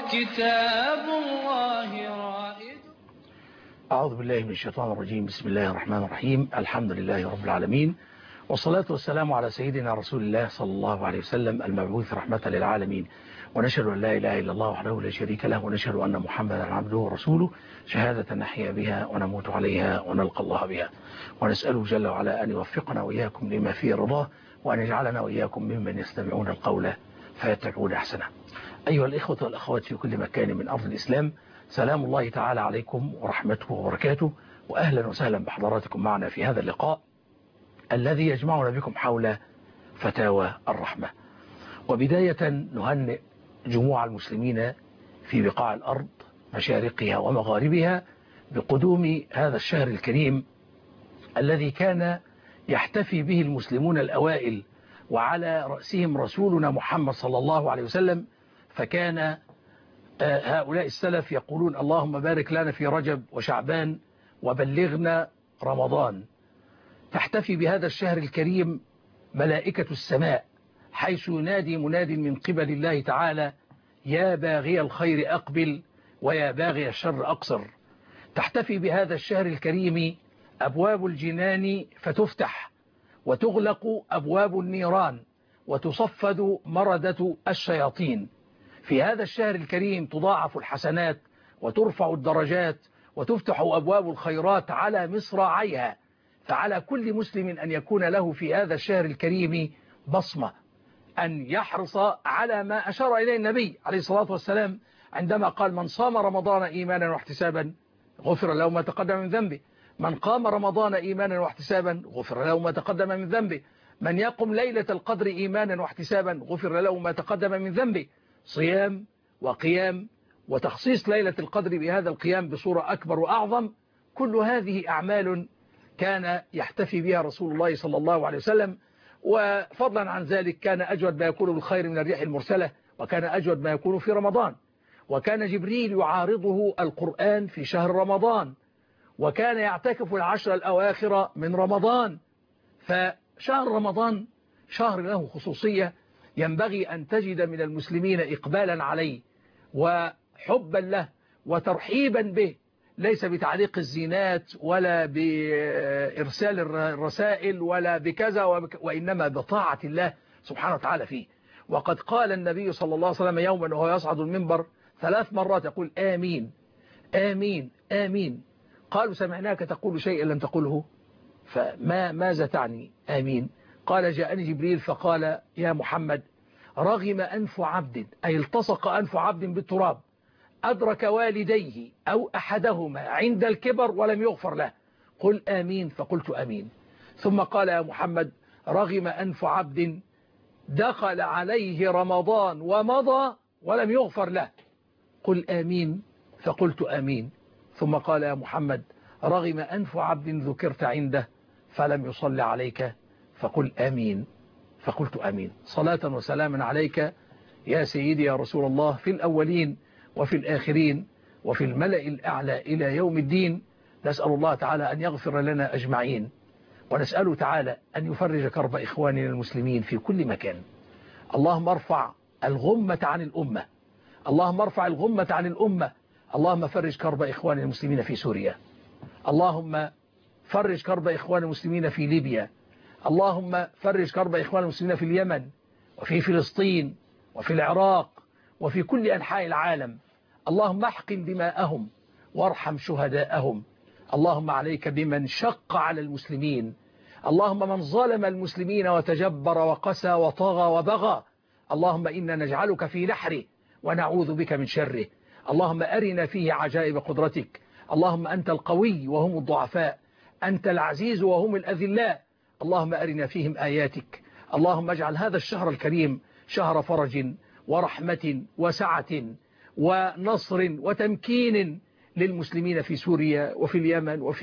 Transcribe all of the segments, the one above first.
كتاب الله رائد. أعوذ بالله من الشيطان الرجيم. بسم الله الرحمن الرحيم. الحمد لله رب العالمين، والصلاة والسلام على سيدنا رسول الله صلى الله عليه وسلم المبعوث رحمة للعالمين، ونشهد أن لا إله إلا الله وحده لا شريك له، ونشهد أن محمدا عبده ورسوله، شهادة نحيا بها ونموت عليها ونلقى الله بها، ونسأله جل وعلا أن يوفقنا وإياكم لما فيه رضاه، وأن يجعلنا وإياكم ممن يستمعون القول فيتبعون أحسنه. أيها الإخوة والأخوات في كل مكان من أرض الإسلام، سلام الله تعالى عليكم ورحمته وبركاته، وأهلا وسهلا بحضراتكم معنا في هذا اللقاء الذي يجمعنا بكم حول فتاوى الرحمة. وبداية نهنئ جموع المسلمين في بقاع الأرض مشارقها ومغاربها بقدوم هذا الشهر الكريم الذي كان يحتفي به المسلمون الأوائل، وعلى رأسهم رسولنا محمد صلى الله عليه وسلم. فكان هؤلاء السلف يقولون: اللهم بارك لنا في رجب وشعبان وبلغنا رمضان. تحتفي بهذا الشهر الكريم ملائكة السماء، حيث ينادي مناد من قبل الله تعالى: يا باغي الخير أقبل ويا باغي الشر أقصر. تحتفي بهذا الشهر الكريم أبواب الجنان فتفتح، وتغلق أبواب النيران، وتصفد مردة الشياطين. في هذا الشهر الكريم تضاعف الحسنات وترفع الدرجات وتفتح أبواب الخيرات على مصراعيها. فعلى كل مسلم أن يكون له في هذا الشهر الكريم بصمة، أن يحرص على ما أشار إليه النبي عليه الصلاة والسلام عندما قال: من صام رمضان إيمانا واحتسابا غفر له ما تقدم من ذنبه، من قام رمضان إيمانا واحتسابا غفر له ما تقدم من ذنبه، من يقم ليلة القدر إيمانا واحتسابا غفر له ما تقدم من ذنبه. صيام وقيام وتخصيص ليلة القدر بهذا القيام بصورة أكبر وأعظم، كل هذه أعمال كان يحتفي بها رسول الله صلى الله عليه وسلم. وفضلا عن ذلك كان أجود ما يكون بالخير من الريح المرسلة، وكان أجود ما يكون في رمضان، وكان جبريل يعارضه القرآن في شهر رمضان، وكان يعتكف العشر الأواخر من رمضان. فشهر رمضان شهر له خصوصية، ينبغي أن تجد من المسلمين إقبالا عليه وحبا له وترحيبا به، ليس بتعليق الزينات ولا بإرسال الرسائل ولا بكذا، وإنما بطاعة الله سبحانه وتعالى فيه. وقد قال النبي صلى الله عليه وسلم يوما وهو يصعد المنبر 3 مرات يقول: آمين آمين آمين. قالوا: سمعناك تقول شيئا لم تقله، ماذا تعني آمين؟ قال: جاءني جبريل فقال: يا محمد، رغم أنف عبد، أي التصق أنف عبد بالتراب، أدرك والديه أو أحدهما عند الكبر ولم يغفر له، قل آمين. فقلت آمين. ثم قال: يا محمد، رغم أنف عبد دخل عليه رمضان ومضى ولم يغفر له، قل آمين. فقلت آمين. ثم قال: يا محمد، رغم أنف عبد ذكرت عنده فلم يصل عليك، فقل آمين. فقلت آمين. صلاة وسلاما عليك يا سيدي يا رسول الله، في الأولين وفي الآخرين وفي الملأ الأعلى إلى يوم الدين. نسأل الله تعالى أن يغفر لنا أجمعين، ونسأله تعالى أن يفرج كرب إخواننا المسلمين في كل مكان. اللهم ارفع الغمة عن الأمة، اللهم ارفع الغمة عن الأمة. اللهم فرج كرب إخواننا المسلمين في سوريا، اللهم فرج كرب إخوان المسلمين في ليبيا، اللهم فرج كرب إخوان المسلمين في اليمن وفي فلسطين وفي العراق وفي كل أنحاء العالم. اللهم احقن دماءهم وارحم شهداءهم. اللهم عليك بمن شق على المسلمين، اللهم من ظلم المسلمين وتجبر وقسى وطغى وبغى، اللهم إنا نجعلك في نحره ونعوذ بك من شره. اللهم أرنا فيه عجائب قدرتك. اللهم أنت القوي وهم الضعفاء، أنت العزيز وهم الأذلاء. اللهم أرنا فيهم آياتك. اللهم اجعل هذا الشهر الكريم شهر فرج ورحمة وسعة ونصر وتمكين للمسلمين في سوريا وفي اليمن وفي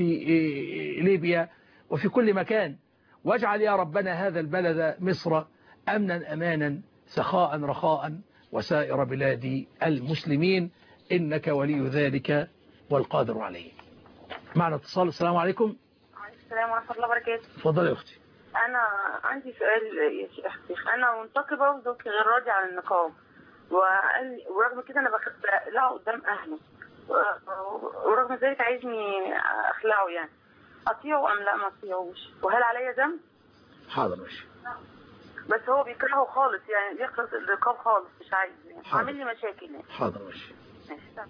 ليبيا وفي كل مكان. واجعل يا ربنا هذا البلد مصر أمنا أمانا سخاء رخاء وسائر بلاد المسلمين، إنك ولي ذلك والقادر عليه. معنا اتصال. السلام عليكم. السلام ورحمة الله وبركاته. اتفضلي يا أختي. أنا عندي سؤال يا شيخ. أنا منتقبة وزوجي غير راضي عن النقاب، ورغم كده انا بخلعه قدام اهله، ورغم ذلك عايزني اخلعه، يعني اطيعه ام لا ما اطيعوش؟ وهل عليا ذنب؟ حاضر ماشي. بس هو بيكرهه خالص، يعني بيكره الرقاب خالص، مش عايز، يعني حاضر. عامل لي مشاكل يعني. حاضر ماشي. ماشي.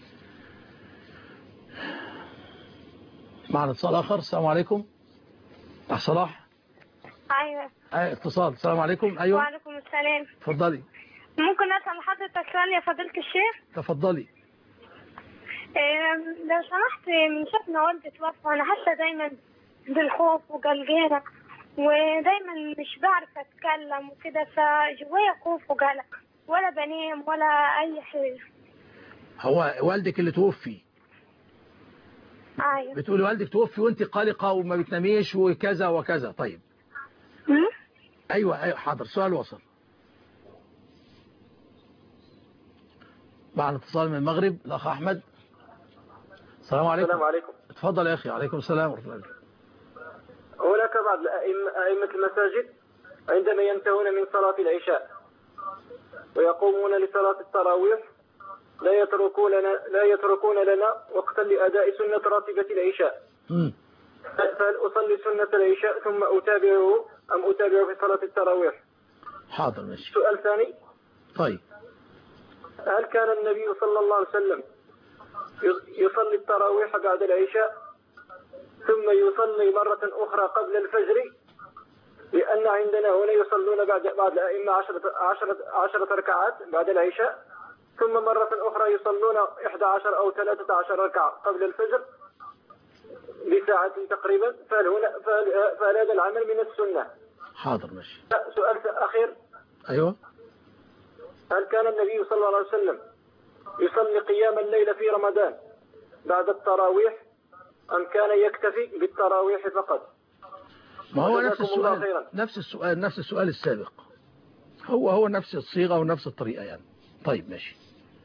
معنا اتصال آخر. السلام عليكم. صلاح. ايوه. اتصال. السلام عليكم. ايوه. وعليكم السلام. اتفضلي. ممكن اسال حضرتك سؤال يا فضيله الشيخ؟ تفضلي. لو سمحت، من شاف ما والدي توفى انا حاسه دايما بالخوف وقلقانه، ودايما مش بعرف اتكلم وكده، فجوايا خوف وقلق، ولا بنام ولا اي حاجه. هو والدك اللي توفي؟ ايوه. بتقولي والدك توفي وانت قلقة وما بتناميش وكذا وكذا. طيب. ايوه حاضر. سؤال وصل. معنا اتصال من المغرب. الاخ احمد. السلام عليكم. السلام عليكم. اتفضل يا اخي. عليكم السلام ورحمه الله. هناك بعض أئمة المساجد عندما ينتهون من صلاة العشاء ويقومون لصلاة التراويح لا يتركون لنا وقتا لأداء سنة راتبة العشاء. فهل أصلي سنة العشاء ثم أتابعه أم أتابعه في صلاة التراويح؟ حاضر ماشي. سؤال ثاني. طيب. هل كان النبي صلى الله عليه وسلم يصلي التراويح بعد العشاء ثم يصلي مرة أخرى قبل الفجر؟ لأن عندنا هنا يصلون بعد الأئمة 10 ركعات بعد العشاء، ثم مرة أخرى يصلون 11 أو 13 ركعة قبل الفجر بساعة تقريبا. فهل هذا العمل من السنة؟ حاضر ماشي. سؤال أخير. أيوة. هل كان النبي صلى الله عليه وسلم يصلي قيام الليل في رمضان بعد التراويح أم كان يكتفي بالتراويح فقط؟ ما هو نفس السؤال السابق، هو نفس الصيغة ونفس الطريقة يعني. طيب ماشي.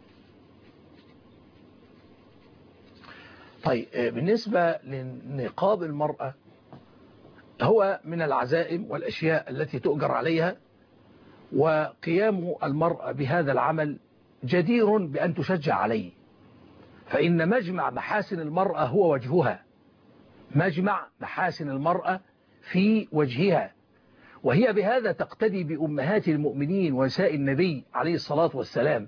طيب بالنسبة لنقاب المرأة، هو من العزائم والأشياء التي تؤجر عليها، وقيام المرأة بهذا العمل جدير بأن تشجع عليه، فإن مجمع محاسن المرأة هو وجهها، مجمع محاسن المرأة في وجهها، وهي بهذا تقتدي بأمهات المؤمنين ونساء النبي عليه الصلاة والسلام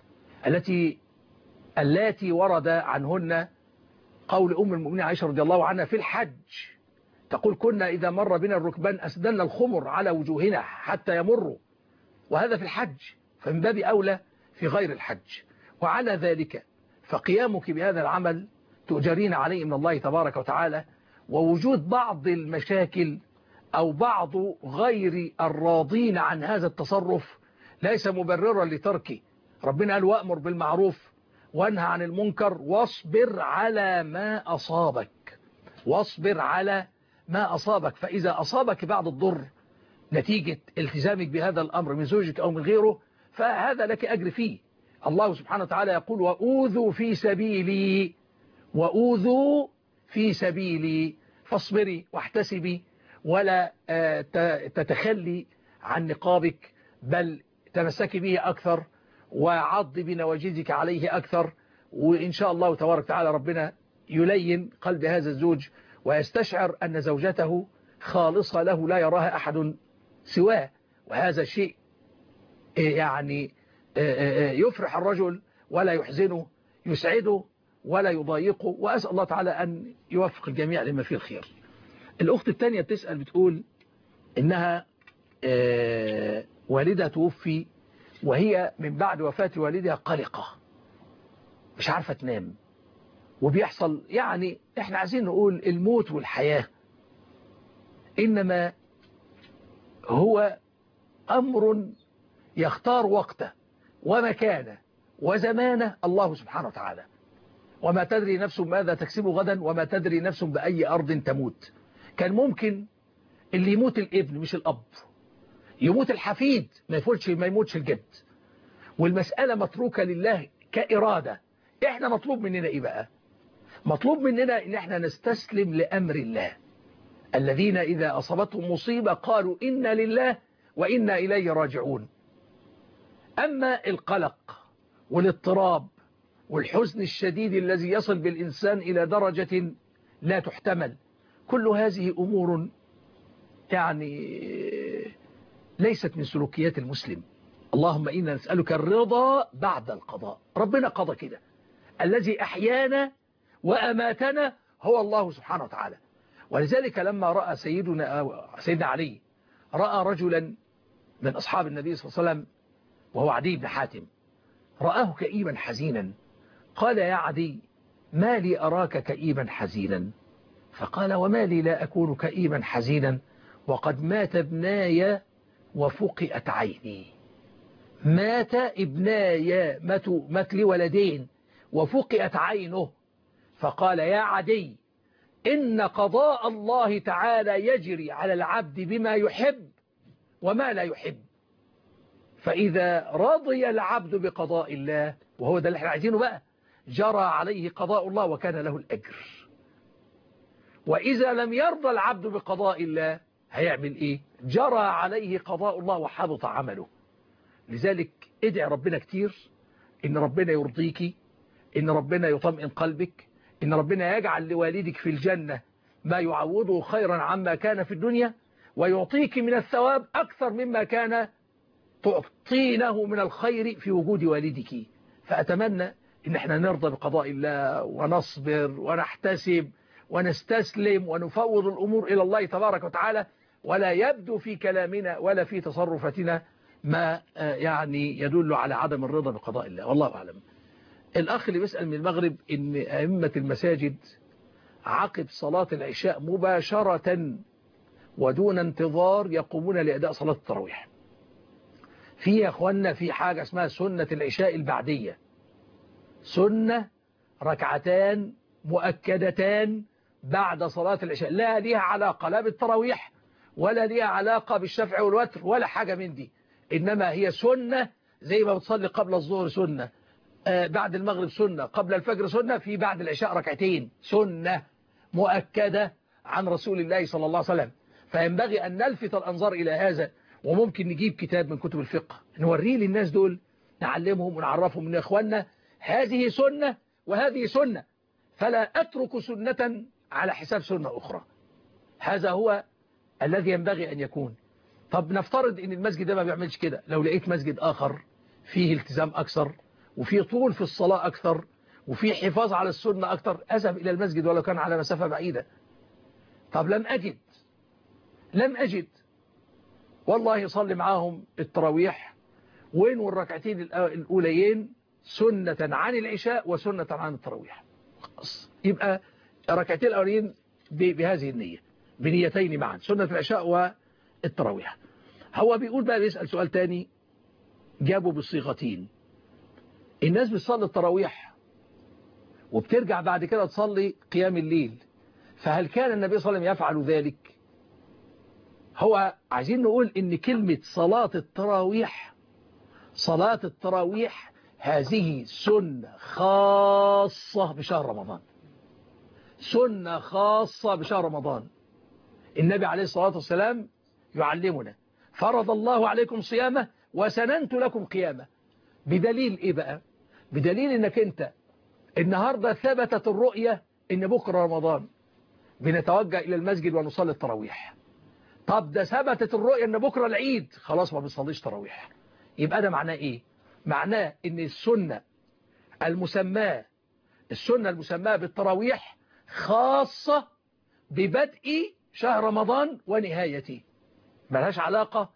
التي ورد عنهن قول أم المؤمنين عائشة رضي الله عنها في الحج، تقول كنا إذا مر بنا الركبان أسدلنا الخمر على وجوهنا حتى يمروا، وهذا في الحج، فمن باب أولى في غير الحج. وعلى ذلك فقيامك بهذا العمل تؤجرين عليه من الله تبارك وتعالى، ووجود بعض المشاكل أو بعض غير الراضين عن هذا التصرف ليس مبررا لتركه. ربنا قال وأمر بالمعروف وانهى عن المنكر واصبر على ما أصابك، واصبر على ما أصابك. فإذا أصابك بعض الضر نتيجة التزامك بهذا الأمر من زوجك أو من غيره فهذا لك أجر فيه. الله سبحانه وتعالى يقول وأوذوا في سبيلي، وأوذوا في سبيلي، فاصبري واحتسبي ولا تتخلي عن نقابك، بل تمسكي به أكثر وعض بنواجذك عليه أكثر، وإن شاء الله تبارك وتعالى ربنا يلين قلب هذا الزوج ويستشعر أن زوجته خالصة له لا يراها أحد سواه، وهذا شيء يعني يفرح الرجل ولا يحزنه، يسعده ولا يضايقه، وأسأل الله تعالى أن يوفق الجميع لما فيه الخير. الأخت الثانية بتسأل بتقول إنها والدها توفي وهي من بعد وفاة والدها قلقة مش عارفة تنام، وبيحصل يعني احنا عايزين نقول الموت والحياة إنما هو أمر يختار وقته ومكانه وزمانه الله سبحانه وتعالى، وما تدري نفس ماذا تكسب غدا وما تدري نفس بأي أرض تموت. كان ممكن اللي يموت الابن مش الأب، يموت الحفيد ما يموتش الجد، والمسألة متروكة لله كإرادة. احنا مطلوب مننا ايه بقى؟ مطلوب مننا ان احنا نستسلم لأمر الله. الذين إذا أصابتهم مصيبة قالوا إنا لله وإنا إليه راجعون. أما القلق والاضطراب والحزن الشديد الذي يصل بالإنسان إلى درجة لا تحتمل، كل هذه أمور يعني ليست من سلوكيات المسلم. اللهم إنا نسألك الرضا بعد القضاء. ربنا قضى كده، الذي أحيانا وأماتنا هو الله سبحانه وتعالى. ولذلك لما رأى سيدنا علي رأى رجلا من أصحاب النبي صلى الله عليه وسلم وهو عدي بن حاتم، رآه كئيبا حزينا، قال يا عدي ما لي أراك كئيبا حزينا؟ فقال وما لي لا أكون كئيبا حزينا وقد مات ابناي وفقئت عيني. مات ابناي، مات لي ولدين وفقئت عينه. فقال يا عدي إن قضاء الله تعالى يجري على العبد بما يحب وما لا يحب، فإذا رضي العبد بقضاء الله، وهو ده اللي احنا عايزينه بقى، جرى عليه قضاء الله وكان له الأجر. وإذا لم يرضى العبد بقضاء الله هيعمل إيه؟ جرى عليه قضاء الله وحبط عمله. لذلك ادعي ربنا كتير إن ربنا يرضيك، إن ربنا يطمئن قلبك، إن ربنا يجعل لوالدك في الجنة ما يعوضه خيرا عما كان في الدنيا، ويعطيك من الثواب أكثر مما كان تعطينه من الخير في وجود والدك. فأتمنى إن احنا نرضى بقضاء الله ونصبر ونحتسب ونستسلم ونفوض الأمور إلى الله تبارك وتعالى، ولا يبدو في كلامنا ولا في تصرفاتنا ما يعني يدل على عدم الرضا بقضاء الله، والله أعلم. الأخ اللي بيسأل من المغرب إن أئمة المساجد عقب صلاة العشاء مباشرة ودون انتظار يقومون لأداء صلاة التراويح. في يا أخوانا في حاجة اسمها سنة العشاء البعدية، سنة ركعتان مؤكدتان بعد صلاة العشاء، لا ليها علاقة لا بالتراويح ولا ليها علاقة بالشفع والوتر ولا حاجة من دي، إنما هي سنة زي ما بتصلي قبل الظهر سنة، بعد المغرب سنة، قبل الفجر سنة، في بعد العشاء ركعتين سنة مؤكدة عن رسول الله صلى الله عليه وسلم. فينبغي أن نلفت الأنظار إلى هذا، وممكن نجيب كتاب من كتب الفقه نوريه للناس دول، نعلمهم ونعرفهم من إخواننا هذه سنة وهذه سنة، فلا أترك سنة على حساب سنة أخرى. هذا هو الذي ينبغي أن يكون. طب نفترض أن المسجد ده ما بيعملش كده، لو لقيت مسجد آخر فيه التزام أكثر وفيه طول في الصلاة أكثر وفيه حفاظ على السنة أكثر، أذهب إلى المسجد ولو كان على مسافة بعيدة. طب لم أجد والله صلي معاهم التراويح وين والركعتين الأوليين سنة عن العشاء وسنة عن التراويح، يبقى الركعتين الأولين بهذه النية، بنيتين معا، سنة العشاء والتراويح. هو بيقول بقى، بيسأل سؤال تاني جابوا بالصيغتين. الناس بتصلي التراويح وبترجع بعد كده تصلي قيام الليل، فهل كان النبي صلى الله عليه وسلم يفعل ذلك؟ هو عايزين نقول ان كلمة صلاة التراويح هذه سنة خاصة بشهر رمضان، سنة خاصة بشهر رمضان. النبي عليه الصلاة والسلام يعلمنا فرض الله عليكم صيامه وسننت لكم قيامه. بدليل ايه بقى؟ بدليل انك انت النهاردة ثبتت الرؤية ان بكرة رمضان بنتوجه الى المسجد ونصلي التراويح. طب ده ثبتت الرؤية ان بكرة العيد، خلاص ما بنصليش تراويح. يبقى ده معناه ايه؟ معناه ان السنة المسماة بالتراويح خاصة ببدء شهر رمضان ونهايته، ملهاش علاقة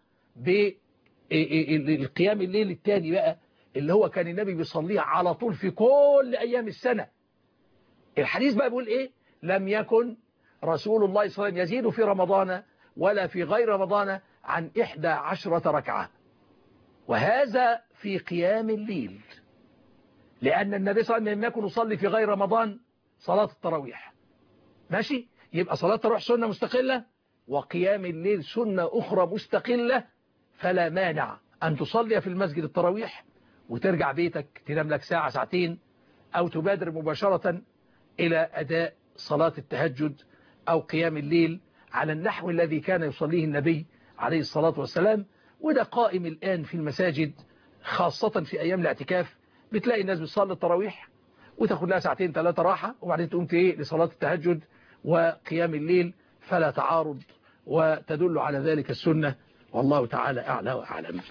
بالقيام الليل التاني بقى اللي هو كان النبي بيصليه على طول في كل أيام السنة. الحديث بقى بيقول إيه؟ لم يكن رسول الله صلى الله عليه وسلم يزيد في رمضان ولا في غير رمضان عن 11 ركعة، وهذا في قيام الليل، لأن النبي صلى الله عليه وسلم لم يكن يصلي في غير رمضان صلاة التراويح. ماشي؟ يبقى صلاة التراويح سنة مستقلة وقيام الليل سنة أخرى مستقلة، فلا مانع أن تصلي في المسجد التراويح وترجع بيتك تنام لك ساعة ساعتين، أو تبادر مباشرة إلى أداء صلاة التهجد أو قيام الليل على النحو الذي كان يصليه النبي عليه الصلاة والسلام. وده قائم الآن في المساجد خاصة في أيام الاعتكاف بتلاقي الناس بتصلي التراويح وتاخد لها ساعتين 3 راحة وبعدين تقوم لصلاة التهجد وقيام الليل، فلا تعارض وتدل على ذلك السنة، والله تعالى أعلى وأعلم.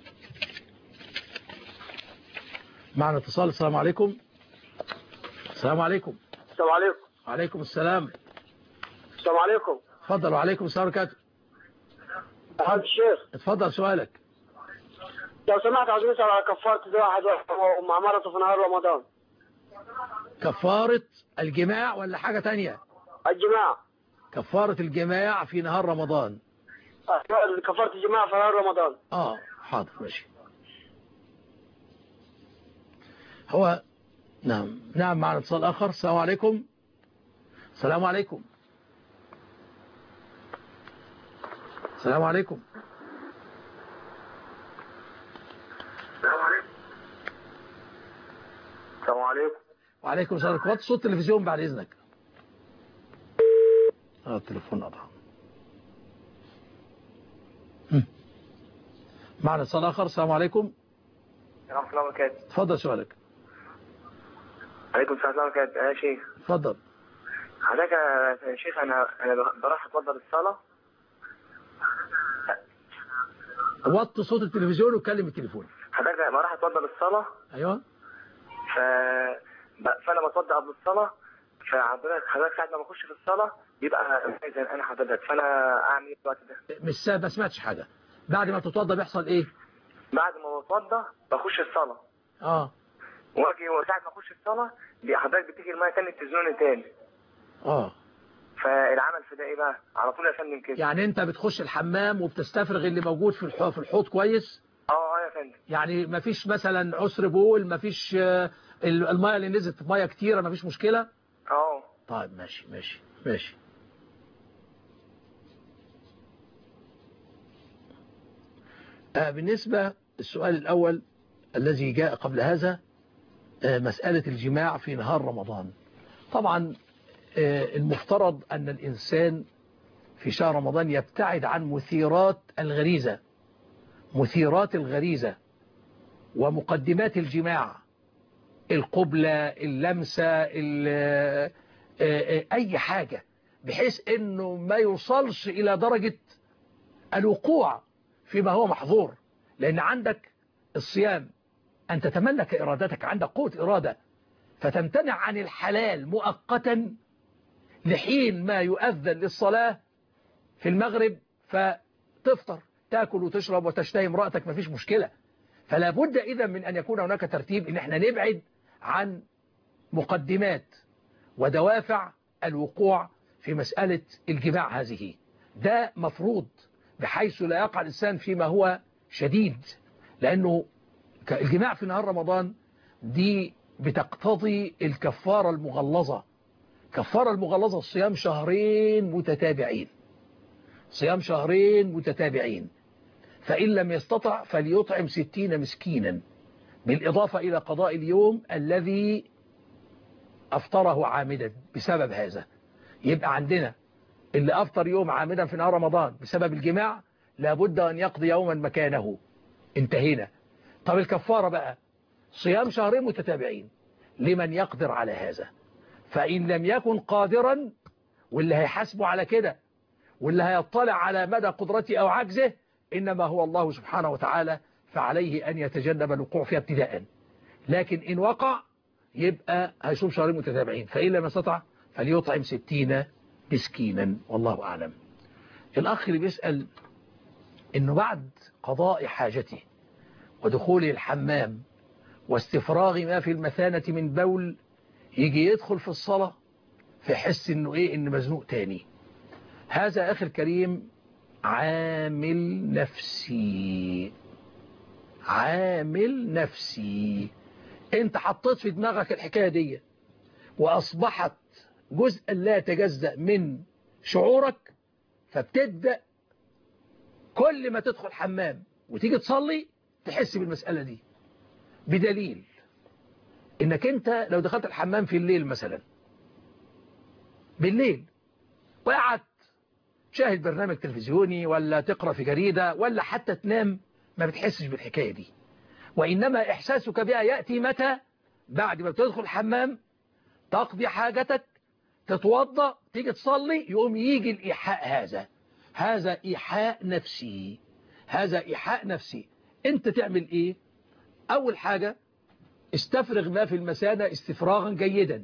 معنا اتصال. السلام عليكم. السلام عليكم. السلام عليكم. وعليكم السلام. السلام عليكم. اتفضل. وعليكم السلام ورحمة الله. الشيخ اتفضل سؤالك. لو سمحت عاوزين نسأل على كفارة واحد مع مرته في نهار رمضان. كفارة الجماع ولا حاجة تانية؟ الجماع. كفارة الجماع في نهار رمضان. كفارة الجماع في نهار رمضان. حاضر ماشي. هو نعم معنا اتصال آخر. السلام عليكم. السلام عليكم. السلام عليكم. السلام عليكم. السلام عليكم. وعليكم السلام. وطي صوت التلفزيون بعد إذنك. التليفون قطع. معنا اتصال آخر. السلام عليكم. ورحمة الله وبركاته. اتفضل سؤالك. عليكم السلام ورحمة الله وبركاته. يا شيخ. اتفضل. حضرتك يا شيخ أنا بروح أتوضى للصلاة. وطي صوت التلفزيون وكلم التليفون. حضرتك بروح أتوضى للصلاة. أيوه. فأنا بتوضى قبل الصلاة، فحضرتك ساعة ما بخش في الصلاة بيبقى أنا حضرتك، فأنا أعمل إيه الوقت ده؟ ما سمعتش حاجة. بعد ما تتوضى بيحصل إيه؟ بعد ما بتوضى بخش الصلاة. واجي وساعة ما اخش الصلاة حضرتك بتيجي المية تاني تزنوني تاني. فالعمل في ده ايه بقى؟ على طول يا فندم كده. يعني انت بتخش الحمام وبتستفرغ اللي موجود في الحوض كويس؟ يا فندم. يعني مفيش مثلا عسر بول، مفيش المية اللي نزلت مية كتيرة، مفيش مشكلة؟ طيب ماشي. بالنسبة السؤال الأول الذي جاء قبل هذا، مسألة الجماع في نهار رمضان. طبعا المفترض أن الإنسان في شهر رمضان يبتعد عن مثيرات الغريزة ومقدمات الجماع، القبلة، اللمسة، أي حاجة، بحيث أنه ما يوصلش إلى درجة الوقوع فيما هو محظور. لأن عندك الصيام أن تتملك إرادتك، عندك قوة إرادة، فتمتنع عن الحلال مؤقتا لحين ما يؤذن للصلاة في المغرب، فتفطر، تأكل وتشرب وتشتهي امرأتك، مفيش مشكلة. فلا بد إذا من أن يكون هناك ترتيب، إن احنا نبعد عن مقدمات ودوافع الوقوع في مسألة الجماع هذه. ده مفروض بحيث لا يقع الإنسان فيما هو شديد، لأنه الجماع في نهار رمضان دي بتقتضي الكفارة المغلظة. كفارة المغلظة الصيام شهرين متتابعين، فإن لم يستطع فليطعم 60 مسكينا، بالإضافة إلى قضاء اليوم الذي أفطره عامدا بسبب هذا. يبقى عندنا اللي أفطر يوم عامدا في نهار رمضان بسبب الجماع لابد أن يقضي يوما مكانه. انتهينا. طب الكفارة بقى صيام شهرين متتابعين لمن يقدر على هذا. فإن لم يكن قادرا، واللي هيحاسبه على كده واللي هيطلع على مدى قدرته أو عجزه إنما هو الله سبحانه وتعالى، فعليه أن يتجنب الوقوع فيها ابتداء. لكن إن وقع يبقى هيصوم شهرين متتابعين، فإن لم يستطع فليطعم 60 مسكينا، والله أعلم. الأخ اللي بيسأل إنه بعد قضاء حاجته ودخوله الحمام واستفراغ ما في المثانة من بول يجي يدخل في الصلاة فيحس إنه إن مزنوق تاني. هذا أخي الكريم عامل نفسي. انت حطيت في دماغك الحكاية دي وأصبحت جزء لا يتجزأ من شعورك، فبتبدأ كل ما تدخل حمام وتيجي تصلي تحس بالمسألة دي، بدليل انك انت لو دخلت الحمام في الليل مثلا بالليل وقعدت تشاهد برنامج تلفزيوني ولا تقرأ في جريدة ولا حتى تنام، ما بتحسش بالحكاية دي. وإنما إحساسك بها يأتي متى؟ بعد ما بتدخل الحمام، تقضي حاجتك، تتوضأ، تيجي تصلي، يقوم يجي الإيحاء هذا إيحاء نفسي. هذا إيحاء نفسي. أنت تعمل إيه؟ أول حاجة استفرغ ما في المثانة استفراغا جيدا.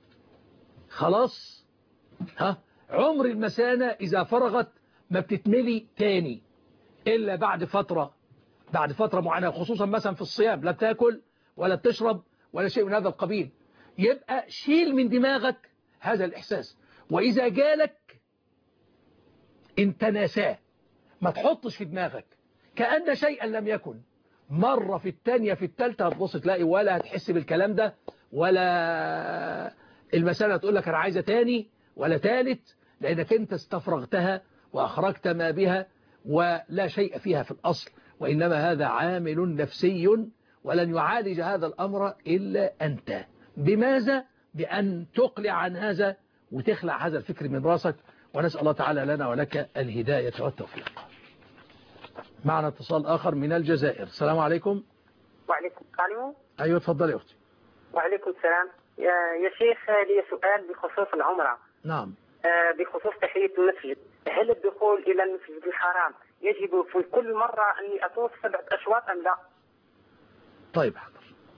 خلاص؟ عمر المثانة إذا فرغت ما بتتملي تاني إلا بعد فترة معينة، خصوصا مثلا في الصيام، لا بتاكل ولا بتشرب ولا شيء من هذا القبيل. يبقى شيل من دماغك هذا الإحساس، وإذا جالك انت ناساه، ما تحطش في دماغك كأن شيئا لم يكن. مرة في الثانية في الثالثة هتبص تلاقي ولا هتحس بالكلام ده، ولا المسألة تقول لك أنا عايزة تاني ولا ثالث، لأنك أنت استفرغتها وأخرجت ما بها ولا شيء فيها في الأصل، وإنما هذا عامل نفسي ولن يعالج هذا الأمر إلا أنت. بماذا؟ بأن تقلع عن هذا وتخلع هذا الفكر من راسك، ونسأل الله تعالى لنا ولك الهداية والتوفيق. معنا اتصال آخر من الجزائر. السلام عليكم. وعليكم السلام. أيوة تفضلي يا أختي. وعليكم السلام. يا شيخ لي سؤال بخصوص العمرة. نعم. بخصوص تحية المسجد، هل الدخول إلى المسجد الحرام يجب في كل مرة أني أطوف 7 أشواط أم لا؟ طيب حاضر.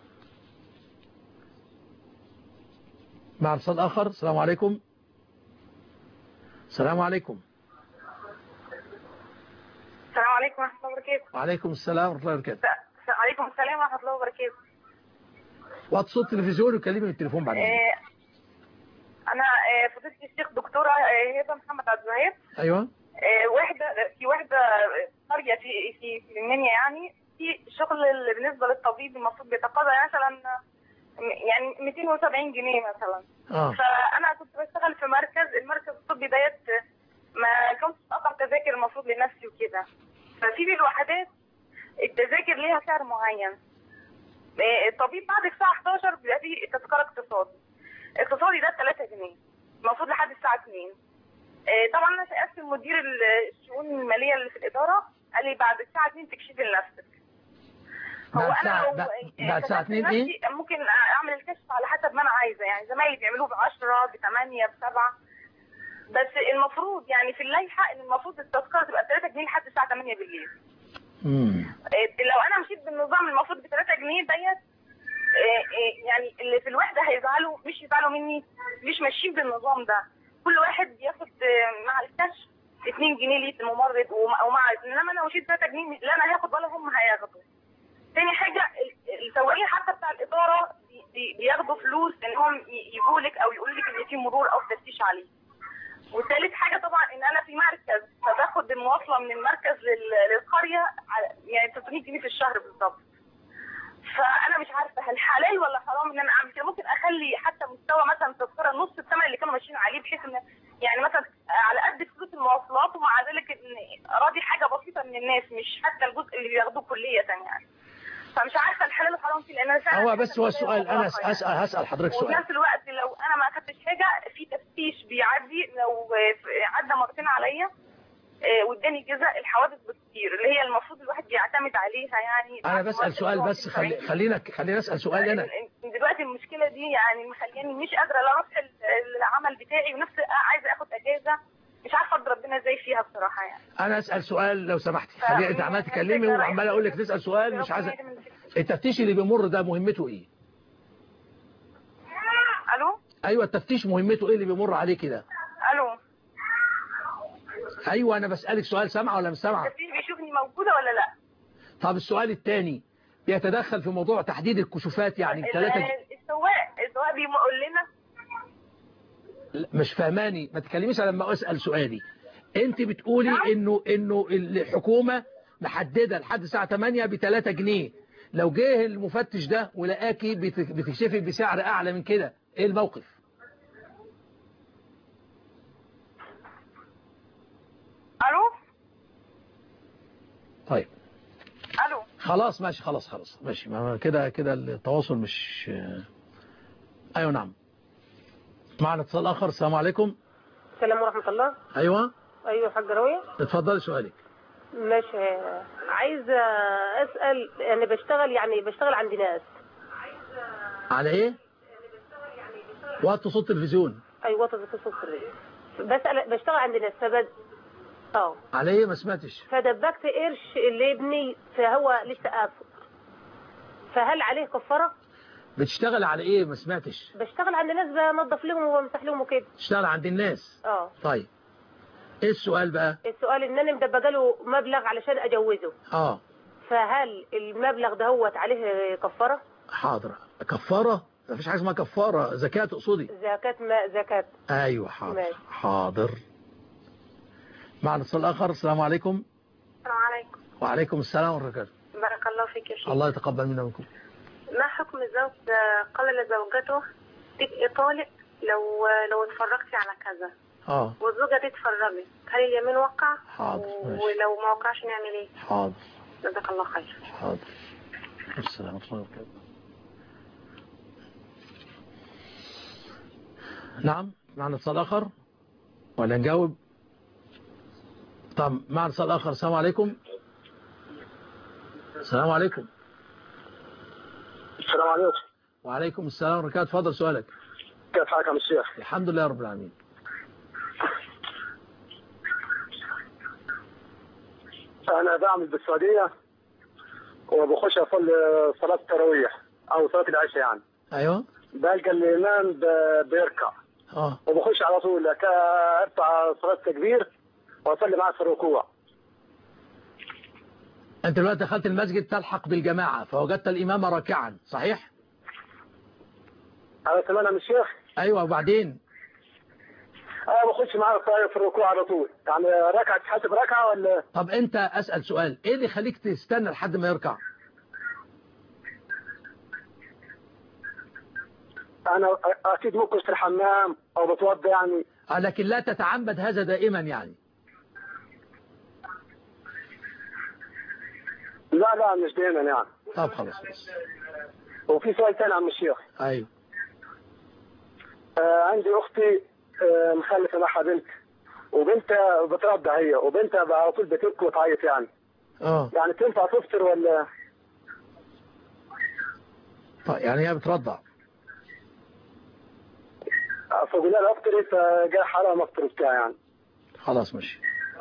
مع اتصال آخر. السلام عليكم. السلام عليكم. السلام عليكم ورحمة الله وبركاته. وعليكم السلام ورحمة الله وبركاته. وعليكم السلام ورحمة الله وبركاته. وطي صوت التلفزيون وكلمي من التليفون بعدين. أنا فضيلة الشيخ دكتورة هبة محمد عبد الوهاب. أيوة. واحدة قرية في المنيا، يعني في شغل بالنسبة للطبيب المفروض بيتقاضى مثلا يعني 270 جنيه مثلا. فأنا كنت بشتغل في المركز الطبي ديت، ما كنتش أقطع تذاكر المفروض لنفسي وكده. ففي الوحدات التذاكر ليها سعر معين. الطبيب بعد الساعة 11 بيبقى فيه تذكرة اقتصادي ده 3 جنيه المفروض لحد الساعة 2. طبعا أنا سألت مدير الشؤون المالية اللي في الإدارة، قال لي بعد الساعة 2 تكشفي لنفسك. هو أنا بعد الساعة 2 إيه؟ ممكن أعمل الكشف على حسب ما أنا عايزة، يعني زمايلي بيعملوه ب10 ب8 ب7، بس المفروض يعني في اللائحة إن المفروض التذكرة تبقى 3 جنيه لحد الساعة 8 بالليل. لو أنا مشيت بالنظام المفروض ب3 جنيه ديت، يعني اللي في الوحدة هيزعلوا، مش يزعلوا مني، مش ماشيين بالنظام ده. كل واحد بياخد مع الكشف 2 جنيه ليه الممرض، ومع انما انا مشيت 3 جنيه لا انا هاخد ولا هم هياخدوا. تاني حاجة السواقين حتى بتاع الإدارة بياخدوا فلوس انهم يجوا لك او يقول لك ان في مرور او تفتيش عليه. وثالث حاجة طبعا ان انا في مركز، فباخد المواصلة من المركز للقرية يعني 300 جنيه في الشهر بالظبط. فانا مش عارفه هل حلال ولا حرام ان انا اعمل كده. ممكن اخلي حتى مستوى مثلا تذكره نص الثمن اللي كانوا ماشيين عليه، بحيث ان يعني مثلا على قد فلوس المواصلات، ومع ذلك ان اراضي حاجه بسيطه من الناس، مش حتى الجزء اللي بياخدوه كليه يعني. فمش عارفه الحلال والحرام فيه، لان انا هو بس هو السؤال، انا هسال حضرتك سؤال. وفي نفس الوقت لو انا ما اخدتش حاجه في تفتيش بيعدي، لو عدى مرتين عليا واداني جزاء الحوادث بكتير اللي هي المفروض الواحد بيعتمد عليها. يعني انا بسال سؤال بس، خلينا اسال سؤال. انا دلوقتي المشكله دي يعني مخلياني مش قادره لا اروح العمل بتاعي، ونفسي عايزه اخد اجازه، مش عارفه ارضي ربنا ازاي فيها بصراحه. يعني انا اسال سؤال لو سمحتي. خليني، انت عماله تكلمي وعماله اقول لك تسال سؤال، مش عايزه. التفتيش اللي بيمر ده مهمته ايه؟ الو. ايوه التفتيش مهمته ايه اللي بيمر عليه كده؟ الو. ايوه انا بسالك سؤال، سامعه ولا مش سامعه؟ التفتيش بيشوفني موجوده ولا لا؟ طب السؤال الثاني بيتدخل في موضوع تحديد الكشوفات، يعني السواق بيقول لنا. مش فهماني، ما تكلميش لما اسال سؤالي. انت بتقولي انه الحكومه محدده لحد الساعه 8 ب3 جنيه. لو جه المفتش ده ولقاكي بتكشفي بسعر اعلى من كده، ايه الموقف؟ الو. طيب الو. خلاص ماشي، خلاص ماشي، كده التواصل مش. ايوه نعم. معنا اتصال اخر. السلام عليكم. السلام ورحمة الله. ايوه حاج راوية. اتفضلي سؤالك. ماشي. عايزة أسأل، أنا بشتغل عند ناس. على ايه؟ وطي صوت التلفزيون. أيوة صوت بشتغل عند ناس على ايه؟ ما سمعتش. فدبكت قرش لابني فهو لسه قافل، فهل عليه كفارة؟ بتشتغل على ايه؟ ما سمعتش. بشتغل عند ناس، بنظف لهم وبمسح لهم وكده. تشتغل عند الناس؟ طيب ايه السؤال بقى؟ السؤال ان انا مدبجه له مبلغ علشان اجوزه. فهل المبلغ ده هو عليه كفارة؟ حاضر. كفارة؟ ما فيش حاجه اسمها كفارة. زكاة تقصدي؟ زكاة. ايوه حاضر. ماشي. حاضر. معنا اتصال اخر. السلام عليكم. السلام عليكم. وعليكم السلام ورحمة الله. بارك الله فيك يا شيخ. الله يتقبل منا ومنكم. ما حكم الزوج قال لزوجته تبقي طالق لو اتفرجتي على كذا؟ والزوجة دي اتفرجت، هل اليمين وقع؟ حاضر. ولو ما وقعش نعمل ايه؟ حاضر. جزاك الله خير. حاضر. السلام عليكم. نعم. معنا اتصال اخر ولا نجاوب؟ طب معنا اتصال اخر. السلام عليكم. السلام عليكم. السلام عليكم. وعليكم السلام ورحمة الله. اتفضل سؤالك. كيف حالك يا الشيخ؟ الحمد لله رب العالمين. أنا بعمل بالسعودية وبخش أصلي صلاة التراويح أو صلاة العشاء يعني. أيوه. بلقى الإمام بيركع. وبخش على طول أرفع صلاة التكبير وأصلي معه في الركوع. أنت دلوقتي دخلت المسجد تلحق بالجماعة فوجدت الإمام راكعا، صحيح؟ أنا تمام يا الشيخ. أيوه. وبعدين؟ بخش معاه في الركوع على طول، يعني ركعة تحسب ركعة ولا؟ طب أنت أسأل سؤال، إيه اللي يخليك تستنى لحد ما يركع؟ أنا أكيد ممكن في الحمام أو بتوضى يعني. لكن لا تتعمد هذا دائما يعني؟ لا مش دائما يعني. طب خلاص. وفي سؤال ثاني عم الشيخ. أيوه. عندي أختي مخلفة معها بنت، وبنتها بترضع هي، وبنتها على طول بتبكي وتعيط يعني. يعني تنفع تفطر ولا؟ طيب يعني هي بترضع. فقلنا لها افطري فجاء حرام افطر بتاعي يعني. خلاص ماشي.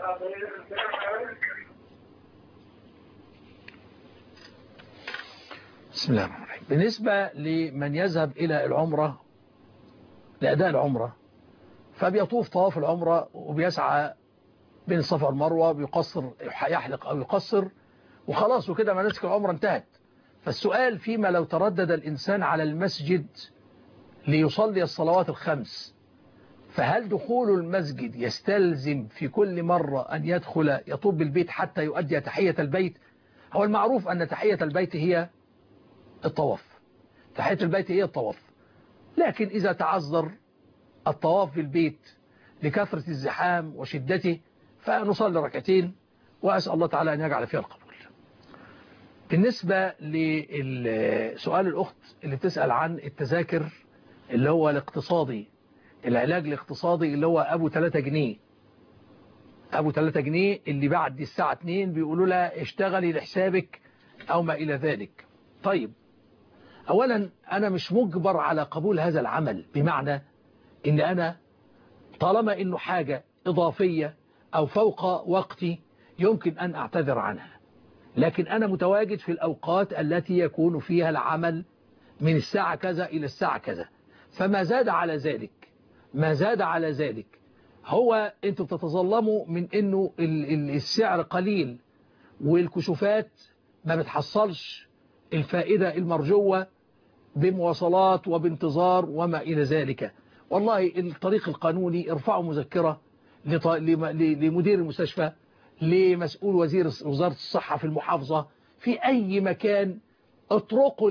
بسم الله الرحمن الرحيم. بالنسبة لمن يذهب إلى العمرة لأداء العمرة فبيطوف طواف العمرة وبيسعى بين الصفا والمروة، بيقصر يحلق أو يقصر وخلاص وكده مناسك العمرة انتهت. فالسؤال فيما لو تردد الإنسان على المسجد ليصلي الصلوات الخمس، فهل دخول المسجد يستلزم في كل مرة أن يدخل يطوف بالبيت حتى يؤدي تحية البيت؟ هو المعروف أن تحية البيت هي الطواف، تحية البيت هي الطواف، لكن إذا تعذر الطواف بالبيت لكثرة الزحام وشدته فنصلي ركعتين وأسأل الله تعالى أن يجعل فيها القبول. بالنسبة لسؤال الأخت اللي تسأل عن التذاكر اللي هو الاقتصادي، العلاج الاقتصادي اللي هو أبو 3 جنيه، أبو 3 جنيه اللي بعد الساعة 2 بيقولوا لها اشتغلي لحسابك أو ما إلى ذلك. طيب أولا أنا مش مجبر على قبول هذا العمل، بمعنى إن أنا طالما إنه حاجة إضافية أو فوق وقتي يمكن أن أعتذر عنها، لكن أنا متواجد في الأوقات التي يكون فيها العمل من الساعة كذا إلى الساعة كذا، فما زاد على ذلك هو أنتم بتتظلموا من أنه السعر قليل والكشوفات ما بتحصلش الفائدة المرجوة بمواصلات وبانتظار وما إلى ذلك. والله الطريق القانوني ارفعوا مذكرة لمدير المستشفى، لمسؤول وزارة الصحة في المحافظة، في أي مكان، اطرقوا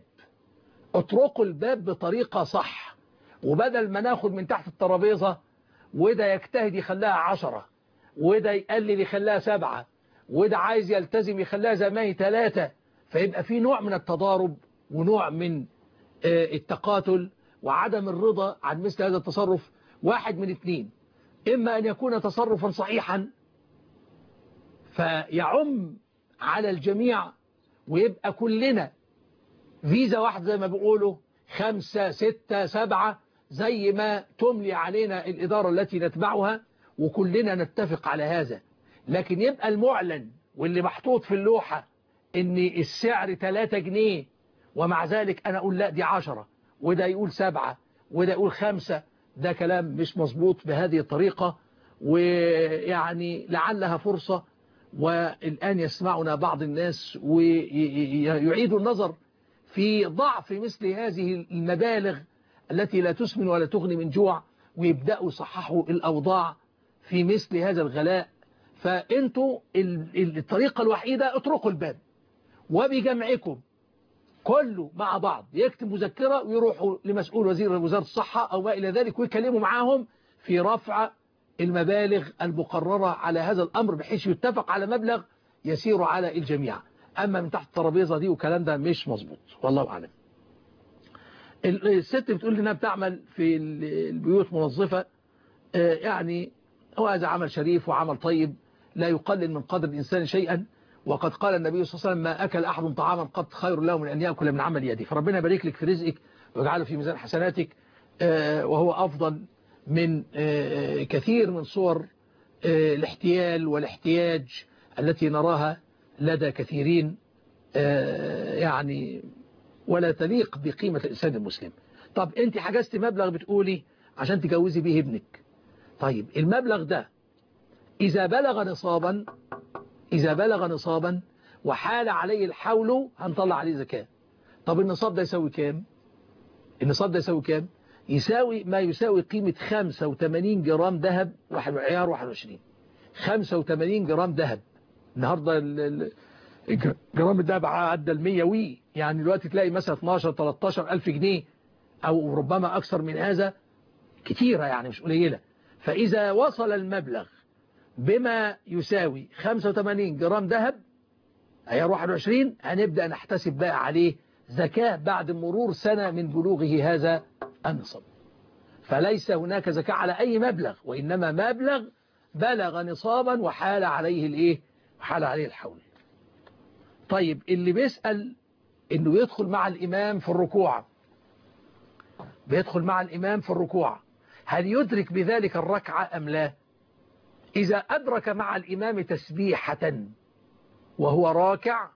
الباب بطريقة صح، وبدل ما ناخد من تحت الترابيزة وده يجتهد يخليها 10، وده يقلل يخليها 7، وده عايز يلتزم يخليها زمان 3، فيبقى في نوع من التضارب ونوع من التقاتل وعدم الرضا عن مثل هذا التصرف. واحد من 2، إما أن يكون تصرفا صحيحا فيعم على الجميع ويبقى كلنا فيزا واحدة زي ما بيقولوا 5 6 7 زي ما تملي علينا الإدارة التي نتبعها، وكلنا نتفق على هذا. لكن يبقى المعلن واللي محطوط في اللوحة ان السعر 3 جنيه، ومع ذلك انا اقول لا دي 10، وده يقول 7 وده يقول 5، ده كلام مش مظبوط بهذه الطريقة. ويعني لعلها فرصة، والآن يسمعنا بعض الناس ويعيدوا النظر في ضعف مثل هذه المبالغ التي لا تسمن ولا تغني من جوع، ويبدأوا يصححوا الأوضاع في مثل هذا الغلاء. فأنتوا الطريقة الوحيدة اطرقوا الباب وبجمعكم كله مع بعض يكتب مذكرة ويروحوا لمسؤول وزارة الصحة أو ما إلى ذلك ويكلموا معاهم في رفع المبالغ المقررة على هذا الأمر، بحيث يتفق على مبلغ يسير على الجميع. أما من تحت الترابيزة دي وكلام ده مش مظبوط، والله أعلم. الست بتقول لنا بتعمل في البيوت منظفة، يعني هو هذا عمل شريف وعمل طيب لا يقلل من قدر الإنسان شيئا، وقد قال النبي صلى الله عليه وسلم ما أكل أحد طعاما قد خير له من أن يأكل من عمل يده. فربنا يبارك لك في رزقك ويجعله في ميزان حسناتك، وهو أفضل من كثير من صور الاحتيال والاحتياج التي نراها لدى كثيرين، يعني ولا تليق بقيمة الإنسان المسلم. طب أنت حجزت مبلغ بتقولي عشان تجوزي به ابنك، طيب المبلغ ده إذا بلغ نصابا وحال عليه الحول هنطلع عليه زكاة. طب النصاب ده يساوي كام؟ يساوي ما يساوي قيمة 85 جرام ذهب عيار 21. 85 جرام ذهب النهاردة جرام الذهب عدى 100 يعني دلوقتي تلاقي مثلا 12-13 ألف جنيه أو ربما أكثر من هذا، كتيرة يعني مش قليلة. فإذا وصل المبلغ بما يساوي 85 جرام ذهب عيار 21 هنبدأ نحتسب بقى عليه زكاة بعد مرور سنة من بلوغه هذا النصاب. فليس هناك زكاة على أي مبلغ، وإنما مبلغ بلغ نصابا وحال عليه الحول. طيب اللي بيسأل إنه يدخل مع الإمام في الركوع، هل يدرك بذلك الركعة أم لا؟ إذا أدرك مع الإمام تسبيحة وهو راكع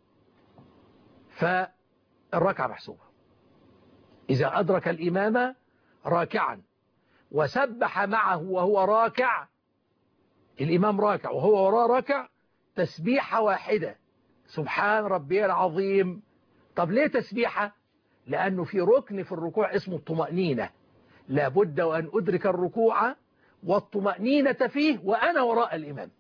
فالركعة محسوبة. إذا أدرك الإمام راكعا وسبح معه وهو راكع، الإمام راكع وهو وراه راكع، تسبيحة واحدة سبحان ربي العظيم. طب ليه تسبيحة؟ لأنه في ركن في الركوع اسمه الطمأنينة، لابد أن أدرك الركوع والطمأنينة فيه وأنا وراء الإمام،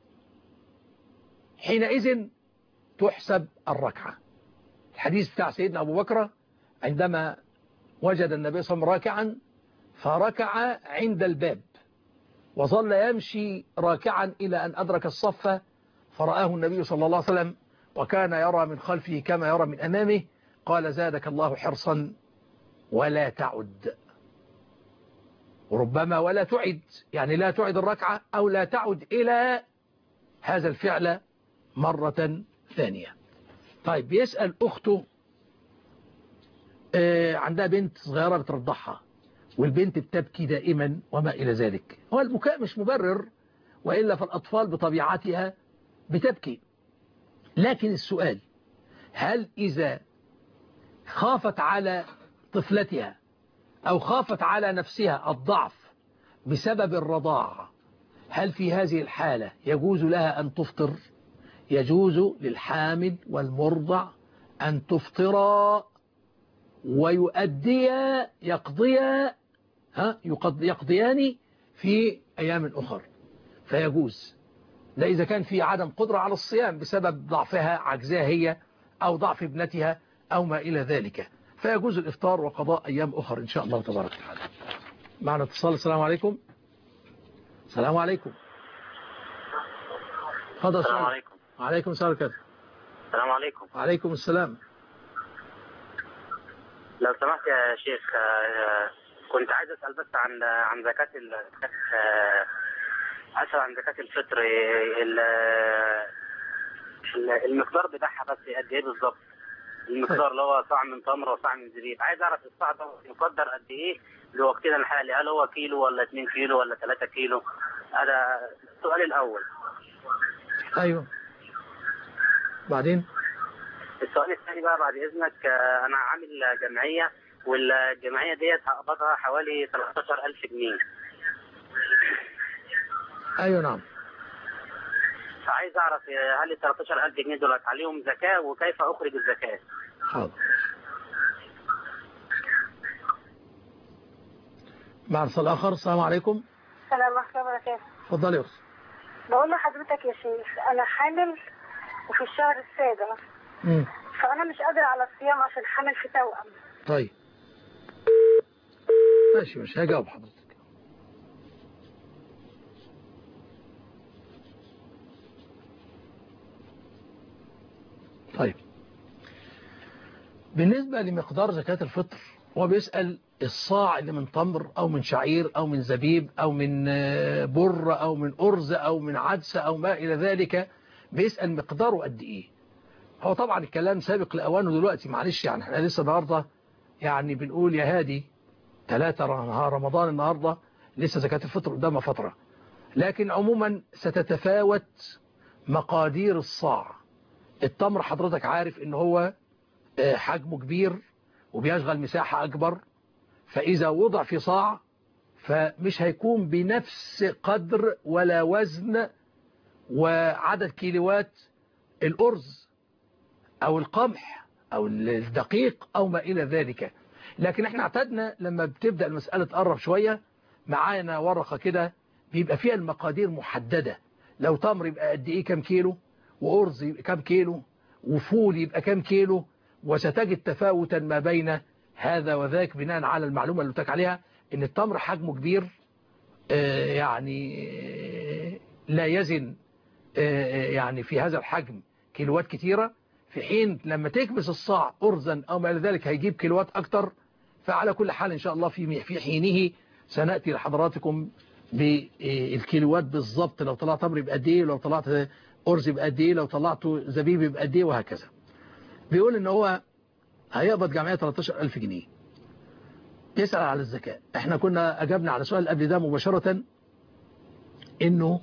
حينئذ تحسب الركعة. الحديث بتاع سيدنا أبو بكر عندما وجد النبي صلى الله عليه وسلم راكعا فركع عند الباب وظل يمشي راكعا إلى أن أدرك الصف، فرآه النبي صلى الله عليه وسلم وكان يرى من خلفه كما يرى من أمامه، قال زادك الله حرصا ولا تعد. وربما ولا تعد يعني لا تعد الركعة أو لا تعد إلى هذا الفعل مرة ثانية. طيب بيسأل أخته عندها بنت صغيرة بترضعها والبنت بتبكي دائما وما إلى ذلك. هو البكاء مش مبرر، وإلا فالأطفال بطبيعتها بتبكي، لكن السؤال هل إذا خافت على طفلتها أو خافت على نفسها الضعف بسبب الرضاعة، هل في هذه الحالة يجوز لها أن تفطر؟ يجوز للحامل والمرضع أن تفطرا يقضيان في أيام أخر، فيجوز. ده إذا كان في عدم قدرة على الصيام بسبب ضعفها، عجزها هي أو ضعف ابنتها أو ما إلى ذلك، فيجوز الإفطار وقضاء أيام أخر إن شاء الله تبارك وتعالى. معنا اتصال. السلام عليكم. السلام عليكم. تفضل. السلام عليكم. وعليكم السلام عليكم. السلام عليكم. وعليكم السلام. لو سمحت يا شيخ، كنت عايز أسأل بس عن زكاة اسال عن زكاه الفطر المقدار بتاعها بس قد ايه بالظبط؟ المقدار اللي هو صاع من تمر وصاع من زبيب، عايز اعرف الصاع ده مقدر قد ايه لوقتنا الحالي، هل هو كيلو ولا 2 كيلو ولا 3 كيلو؟ هذا السؤال الاول. ايوه بعدين السؤال الثاني بقى بعد اذنك، انا عامل جمعيه والجمعيه ديت هقبضها حوالي 13000 جنيه. ايوه نعم. فعايز اعرف هل ال 13000 جنيه دول عليهم زكاه وكيف اخرج الزكاه؟ حاضر. مع اتصال اخر. السلام عليكم. السلام ورحمة الله وبركاته. اتفضلي يا اختي. بقول لحضرتك يا شيخ أنا حامل وفي الشهر السابع فأنا مش قادرة على الصيام عشان حامل في توأم. طيب ماشي، مش هجاوب حضرتك. طيب بالنسبة لمقدار زكاة الفطر، هو بيسأل الصاع اللي من تمر أو من شعير أو من زبيب أو من بر أو من أرز أو من عدس أو ما إلى ذلك، بيسأل مقداره قد إيه. هو طبعا الكلام سابق لأوانه دلوقتي، معلش يعني احنا لسه النهاردة يعني بنقول يا هادي 3 نهار رمضان النهاردة، لسه زكاة الفطر قدامها فترة، لكن عموما ستتفاوت مقادير الصاع. التمر حضرتك عارف ان هو حجمه كبير وبيشغل مساحة أكبر، فإذا وضع في صاع فمش هيكون بنفس قدر ولا وزن وعدد كيلوات الأرز أو القمح أو الدقيق أو ما إلى ذلك. لكن احنا اعتدنا لما بتبدأ المسألة تقرب شوية معانا ورقة كده بيبقى فيها المقادير محددة، لو تمر يبقى قد إيه كم كيلو، وأرز يبقى كم كيلو، وفول يبقى كم كيلو، وستجد تفاوتا ما بين هذا وذاك بناء على المعلومة اللي قلت عليها ان التمر حجمه كبير، يعني لا يزن يعني في هذا الحجم كيلوات كتيرة، في حين لما تكبس الصاع أرزا أو ما إلى ذلك هيجيب كيلوات أكتر. فعلى كل حال إن شاء الله في حينه سنأتي لحضراتكم بالكيلوات بالضبط، لو طلعت تمر يبقى قد ايه، لو طلعت أرز يبقى قد ايه، لو طلعت زبيب يبقى قد ايه، وهكذا. بيقول ان هو هيقبض جمعية 13000 جنيه. يسأل على الزكاة. احنا كنا أجبنا على سؤال قبل ده مباشرة انه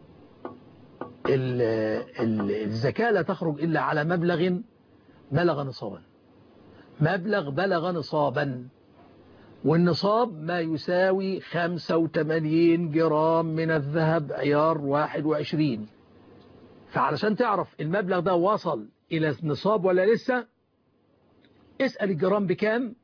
الزكاة لا تخرج إلا على مبلغ بلغ نصابا، مبلغ بلغ نصابا، والنصاب ما يساوي 85 جرام من الذهب عيار 21. فعلشان تعرف المبلغ ده وصل إلى النصاب ولا لسه، اسأل الجرام بكام،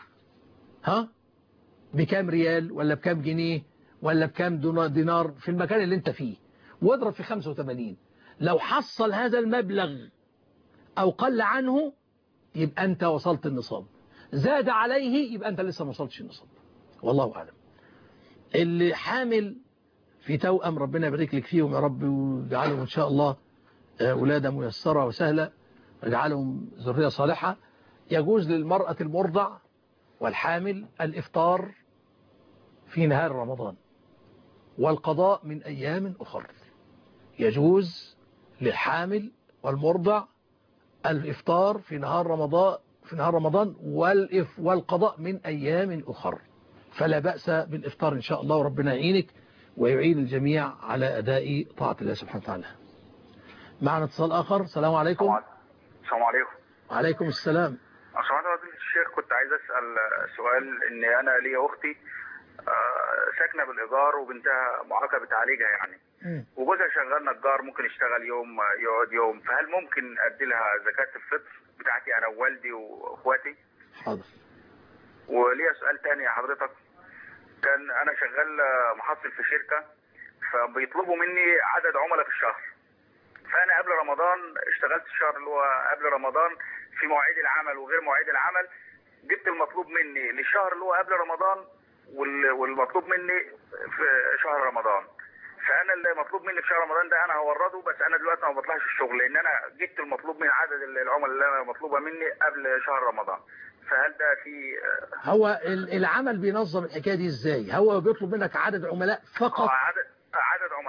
بكام ريال ولا بكام جنيه ولا بكام دينار في المكان اللي انت فيه، واضرب في 85. لو حصل هذا المبلغ أو قل عنه يبقى أنت وصلت النصاب، زاد عليه يبقى أنت لسه ما وصلتش النصاب، والله أعلم. اللي حامل في توأم ربنا يبارك لك فيهم يا رب، ويجعلهم إن شاء الله ولادة ميسرة وسهلة، ويجعلهم ذرية صالحة. يجوز للمرأة المرضع والحامل الإفطار في نهار رمضان والقضاء من أيام أخرى. يجوز للحامل والمرضع الإفطار في نهار رمضان والقضاء من أيام أخرى، فلا بأس بالإفطار إن شاء الله، وربنا يعينك ويعين الجميع على أداء طاعة الله سبحانه وتعالى. معنا اتصال آخر. السلام عليكم. السلام عليكم. وعليكم السلام. سمعت فضيلة الشيخ، كنت عايز أسأل سؤال. إن أنا ليا أختي ساكنة بالإيجار وبنتها معاقة بتعالجها يعني، وجوزها شغال نجار، ممكن يشتغل يوم يقعد يوم، فهل ممكن أدي لها زكاة الفطر بتاعتي أنا ووالدي وأخواتي؟ حاضر. وليا سؤال تاني يا حضرتك. كان أنا شغال محصل في شركة، فبيطلبوا مني عدد عملاء في الشهر، فأنا قبل رمضان اشتغلت الشهر اللي هو قبل رمضان في مواعيد العمل وغير مواعيد العمل، جبت المطلوب مني للشهر اللي هو قبل رمضان والمطلوب مني في شهر رمضان. فأنا اللي مطلوب مني في شهر رمضان ده أنا هورده، بس أنا دلوقتي ما بطلعش الشغل لأن أنا جبت المطلوب من عدد العملاء اللي أنا مطلوبة مني قبل شهر رمضان. فهل ده في هو العمل بينظم الحكاية دي إزاي؟ هو بيطلب منك عدد عملاء فقط؟ عدد عملاء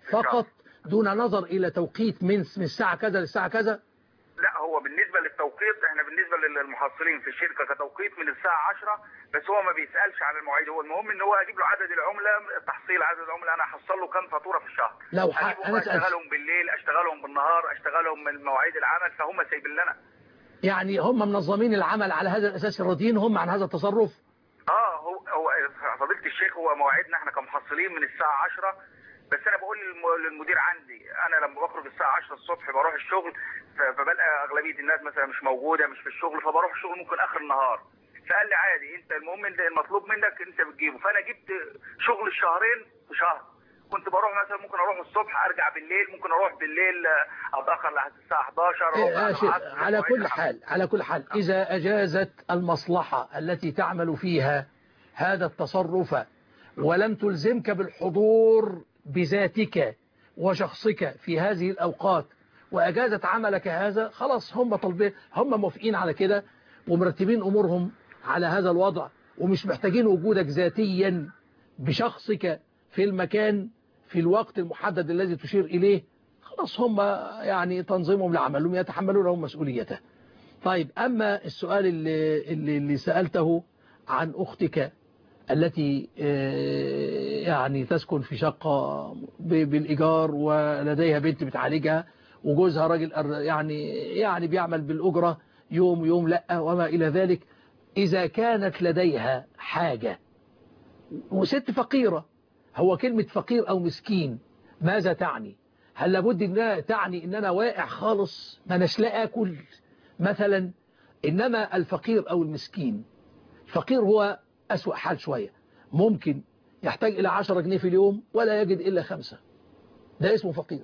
فقط دون نظر إلى توقيت من الساعة كذا للساعة كذا؟ لا، هو بالنسبة للتوقيت احنا بالنسبة للمحصلين في الشركة كتوقيت من الساعة 10، بس هو ما بيسألش على المواعيد. هو المهم ان هو اجيب له عدد العملة، تحصيل عدد العملة، انا احصل له كام فاتورة في الشهر. لو انا اشتغلهم بالليل، اشتغلهم بالنهار، اشتغلهم من مواعيد العمل، فهم سايبين لنا. يعني هم منظمين العمل على هذا الأساس، راضيين هم عن هذا التصرف؟ هو فضيلة الشيخ، هو مواعيدنا احنا كمحصلين من الساعة 10، بس انا بقول للمدير عندي، انا لما بخرج الساعة 10 الصبح بروح الشغل، فبلقى اغلبية الناس مثلا مش موجودة، مش في الشغل، فبروح الشغل ممكن اخر النهار. فقال لي عادي، انت المهم انت المطلوب منك انت بتجيبه. فانا جبت شغل الشهرين في شهر. كنت بروح مثلا ممكن اروح الصبح ارجع بالليل، ممكن اروح بالليل اتاخر لحد الساعه 11. على كل حال اذا اجازت المصلحه التي تعمل فيها هذا التصرف ولم تلزمك بالحضور بذاتك وشخصك في هذه الاوقات، واجازت عملك هذا، خلاص هم طالبين، هم موافقين على كده ومرتبين امورهم على هذا الوضع، ومش محتاجين وجودك ذاتيا بشخصك في المكان في الوقت المحدد الذي تشير إليه. خلاص هم يعني تنظيمهم لعملهم يتحملون مسؤوليته. طيب، أما السؤال اللي سألته عن أختك التي يعني تسكن في شقة بالإيجار ولديها بنت بتعالجها وجوزها راجل يعني بيعمل بالأجرة يوم لا وما إلى ذلك، إذا كانت لديها حاجة وست فقيرة، هو كلمة فقير أو مسكين ماذا تعني؟ هل لابد أنها تعني أن أنا واقع خالص ما نشلاء أكل مثلا؟ إنما الفقير أو المسكين، الفقير هو أسوأ حال شوية، ممكن يحتاج إلى 10 جنيه في اليوم ولا يجد إلا 5، ده اسمه فقير.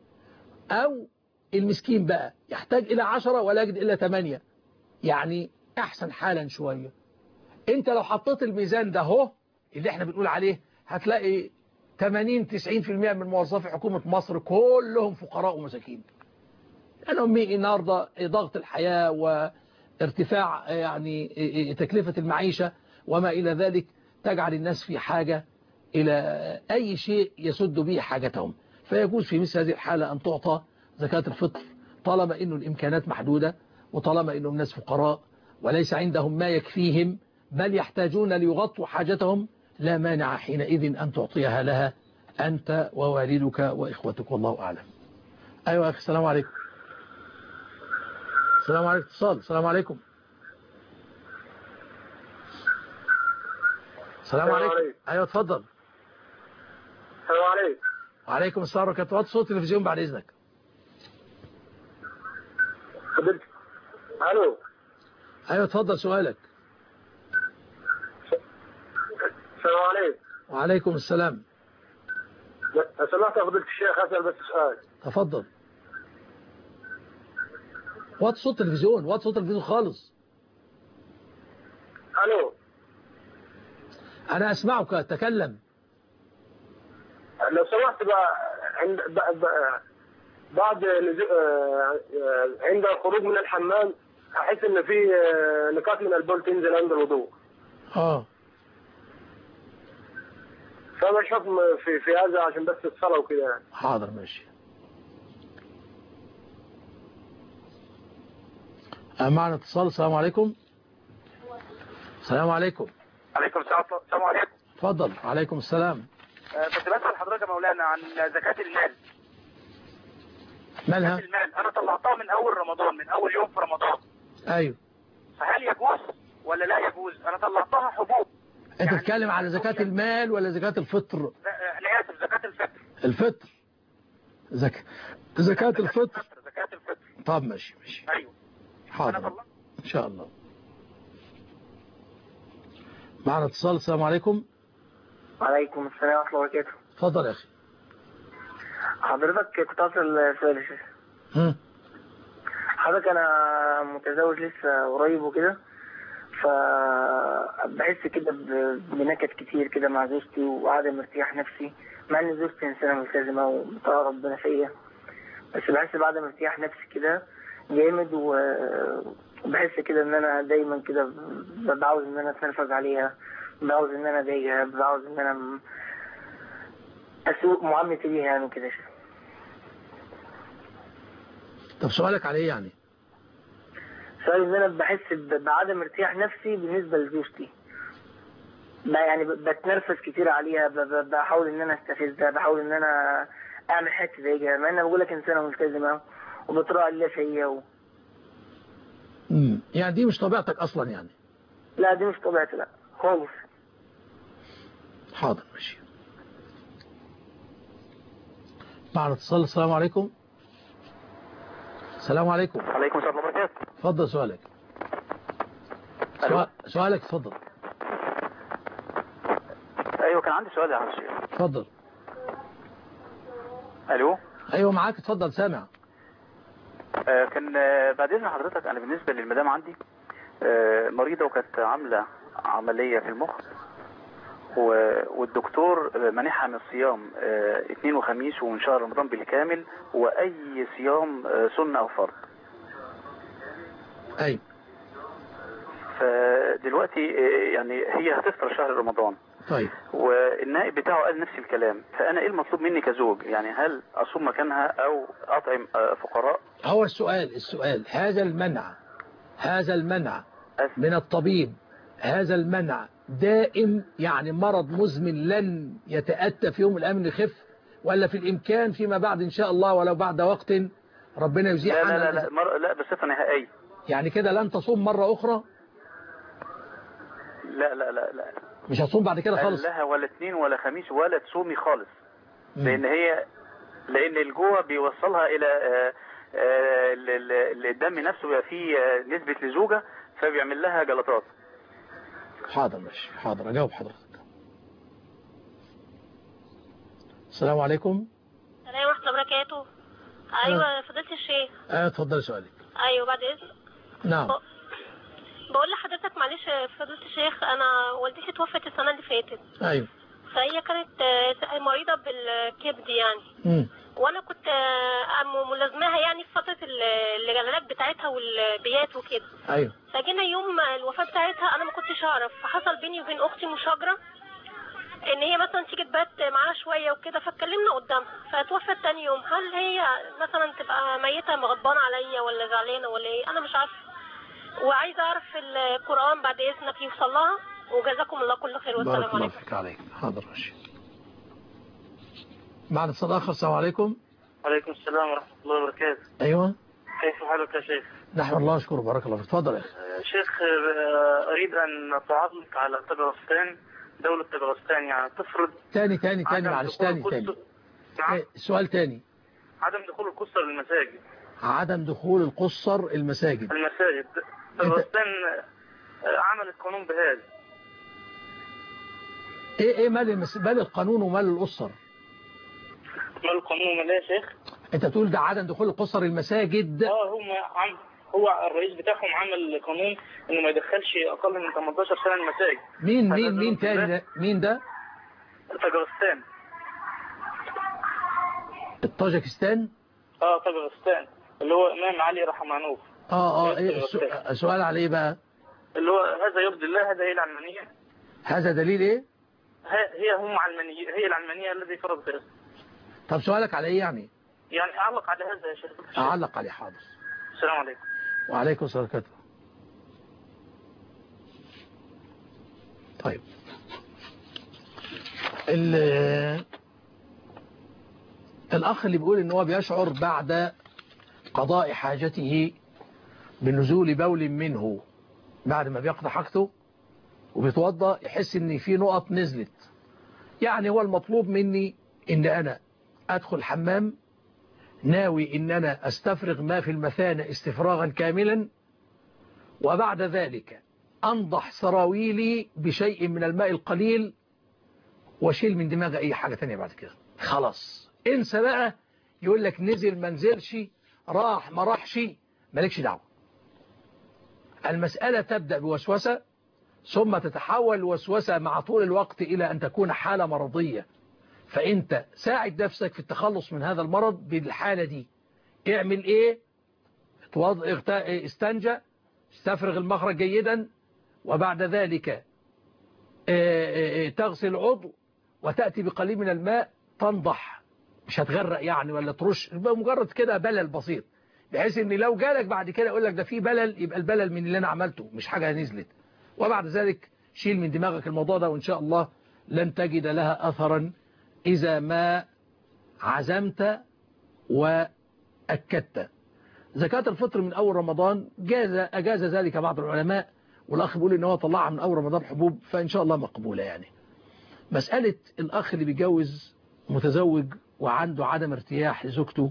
أو المسكين بقى يحتاج إلى 10 ولا يجد إلا 8، يعني أحسن حالا شوية. أنت لو حطيت الميزان ده هو اللي احنا بنقول عليه، هتلاقي 80-90% من موظفي حكومة مصر كلهم فقراء ومساكين. لأنهم النهارده ضغط الحياة وارتفاع يعني تكلفة المعيشة وما إلى ذلك تجعل الناس في حاجة إلى أي شيء يسد به حاجتهم، فيجوز في مثل هذه الحالة أن تعطى زكاة الفطر طالما إنه الإمكانات محدودة، وطالما إنهم ناس فقراء وليس عندهم ما يكفيهم بل يحتاجون ليغطوا حاجتهم، لا مانع حينئذ أن تعطيها لها أنت ووالدك وإخوتك، والله أعلم. أيوة أخي، السلام عليكم. السلام عليكم، اتصال. السلام عليكم. السلام عليكم. أيوة اتفضل. السلام عليكم. وعليكم السلام ورحمة الله. صوت التلفزيون بعد إذنك. ألو. أيوة اتفضل سؤالك. السلام عليكم. وعليكم السلام. لو سمحت يا فضيلة الشيخ أسأل بس سؤال. تفضل. وطي صوت التلفزيون، وطي صوت التلفزيون خالص. ألو. أنا أسمعك، تكلم. لو سمحت بعد عند الخروج من الحمام أحس إن في نقاط من البول تنزل عند الوضوء. فما الحكم في هذا عشان بس الصلاة وكده يعني. حاضر ماشي. معنا اتصال. السلام عليكم. السلام عليكم. عليكم السلام. السلام عليكم. اتفضل. عليكم السلام. كنت بسأل حضرتك يا مولانا عن زكاة المال. مالها؟ زكاة المال أنا طلعتها من أول رمضان، من أول يوم في رمضان. أيوه. فهل يجوز ولا لا يجوز؟ أنا طلعتها حبوب. أنت تتكلم على زكاة المال ولا زكاة الفطر؟ أنا آسف، زكاة الفطر. الفطر. زكاة الفطر. زكاة الفطر. طب ماشي. أيوه. حاضر. إن شاء الله. معنا اتصال. السلام عليكم. وعليكم السلام ورحمة الله وبركاته. اتفضل يا أخي. حضرتك كنت أصل سؤال يا شيخ. حضرتك أنا متزوج لسه قريب وكده، فبحس كده بنكد كتير كده مع زوجتي وعدم ارتياح نفسي، مع ان زوجتي انسانه ملتزمه ومطاعه ربنا فيا، بس بحس بعدم ارتياح نفسي كده جامد، وبحس كده ان انا دايما كده بعوز ان انا اتنرفز عليها، بعوز ان انا اضايقها، بعوز ان انا اسوء معاملة ليها يعني كده. طب سؤالك على ايه يعني؟ سؤال ان انا بحس بعدم ارتياح نفسي بالنسبة لزوجتي، يعني بتنرفز كتير عليها، بحاول ان انا استفزها، بحاول ان انا اعمل حاجة زي كده، مع ان انا بقول لك انسانة ملتزمة وبتراعي الله فيا يعني دي مش طبيعتك اصلا يعني؟ لا دي مش طبيعتي، لا خالص. حاضر ماشي. بعد اتصال. السلام عليكم. السلام عليكم. وعليكم السلام ورحمة الله وبركاته. اتفضل سؤالك. سؤالك اتفضل. ايوه كان عندي سؤال يا عم الشيخ. اتفضل. الو. ايوه معاك اتفضل سامع. كان بعد اذن حضرتك، انا بالنسبه للمدام عندي مريضه وكانت عامله عمليه في المخ، والدكتور منحها من الصيام اثنين وخميس ومن شهر رمضان بالكامل، واي صيام سنه او فرض. ايوه. فدلوقتي يعني هي هتفطر شهر رمضان. طيب. والنائب بتاعه قال نفس الكلام، فانا ايه المطلوب مني كزوج؟ يعني هل اصوم مكانها او اطعم فقراء؟ هو السؤال هذا المنع من الطبيب، هذا المنع دائم يعني مرض مزمن لن يتأتى في يوم الأمن يخف، ولا في الإمكان فيما بعد إن شاء الله ولو بعد وقت ربنا يزيح عنها؟ لا بصفة نهائية. يعني كده لن تصوم مرة أخرى؟ لا مش هتصوم بعد كده خالص؟ لها ولا اثنين ولا خميس ولا تصومي خالص. لأن الجوع بيوصلها إلى الدم نفسه بيبقى فيه نسبة لزوجة، فبيعمل لها جلطات. حاضر ماشي، حاضر أجاوب حضرتك. السلام عليكم. السلام ورحمة الله وبركاته. أيوة فضيلة الشيخ. اتفضل سؤالك. أيوة بعد إذن. نعم. بقول لحضرتك معلش فضيلة الشيخ، أنا والدتي توفت السنة اللي فاتت. أيوة. فهي كانت مريضة بالكبد يعني. وانا كنت ملازماها يعني في فتره العلاج بتاعتها والبيات وكده. ايوه. فجينا يوم الوفاه بتاعتها انا ما كنتش اعرف، فحصل بيني وبين اختي مشاجره ان هي مثلا تيجي تبات معاها شويه وكده، فاتكلمنا قدامها فتوفت تاني يوم. هل هي مثلا تبقى ميته مغضبانه عليا ولا زعلانه ولا ايه؟ انا مش عارفه، وعايزه اعرف القران بعد اذنك يوصل لها، وجزاكم الله كل خير والسلام عليكم. بارك الله فيك. عليك. حاضر ماشي. بعد الصداقة. السلام عليكم. وعليكم السلام ورحمة الله وبركاته. أيوة. كيف حالك يا شيخ؟ نحمد الله وشكره. بارك الله فيك. تفضل يا أخي. شيخ أريد أن أتعرض على طبرستان، دولة طبرستان يعني تفرض تاني معلش تاني نعم. سؤال تاني. عدم دخول القُصّر للمساجد. عدم دخول القُصّر المساجد. طبرستان عملت قانون بهذا. ايه مال القانون ومال القُصّر؟ مال القانون ومال يا شيخ؟ انت تقول ده عدم دخول القُصّر المساجد. هو الرئيس بتاعهم عمل قانون انه ما يدخلش اقل من 18 سنه المساجد. مين تاني ده؟ مين ده؟ طاجكستان. الطاجكستان؟ طاجكستان اللي هو امام علي رحمانوف. ايه السؤال على ايه بقى؟ اللي هو هذا يرضي الله، هذا هي العلمانيه. هذا دليل ايه؟ هي العلمانيه الذي فرض فيها. طب سؤالك على ايه يعني؟ يعني اعلق على هذا يا شيخ. اعلق عليه. حاضر. السلام عليكم. وعليكم السلام ورحمة الله. طيب الأخ اللي بيقول إن هو بيشعر بعد قضاء حاجته بنزول بول منه بعد ما بيقضي حاجته وبيتوضأ يحس إن في نقط نزلت. يعني هو المطلوب مني إن أنا أدخل الحمام ناوي إن أنا أستفرغ ما في المثانة استفراغا كاملا، وبعد ذلك أنضح سراويلي بشيء من الماء القليل وشيل من دماغي أي حاجة تانية بعد كده. خلاص انسى بقى يقول لك نزل ما نزلش، راح ما راحش، مالكش دعوة. المسألة تبدأ بوسوسة ثم تتحول وسوسة مع طول الوقت إلى أن تكون حالة مرضية. فأنت ساعد نفسك في التخلص من هذا المرض بالحالة دي. اعمل ايه؟ استنجى، استفرغ المخرج جيدا، وبعد ذلك تغسل عضو وتأتي بقليل من الماء تنضح، مش هتغرق يعني ولا ترش، مجرد كده بلل بسيط، بحيث ان لو جالك بعد كده يقول لك ده في بلل، يبقى البلل من اللي انا عملته مش حاجة نزلت. وبعد ذلك شيل من دماغك الموضوع ده، وان شاء الله لن تجد لها اثرا اذا ما عزمت وأكدت. زكاة الفطر من أول رمضان أجاز ذلك بعض العلماء، والأخ بيقول إن هو طلعها من أول رمضان حبوب، فإن شاء الله مقبولة. يعني مسألة الأخ اللي بيتجوز متزوج وعنده عدم ارتياح لزوجته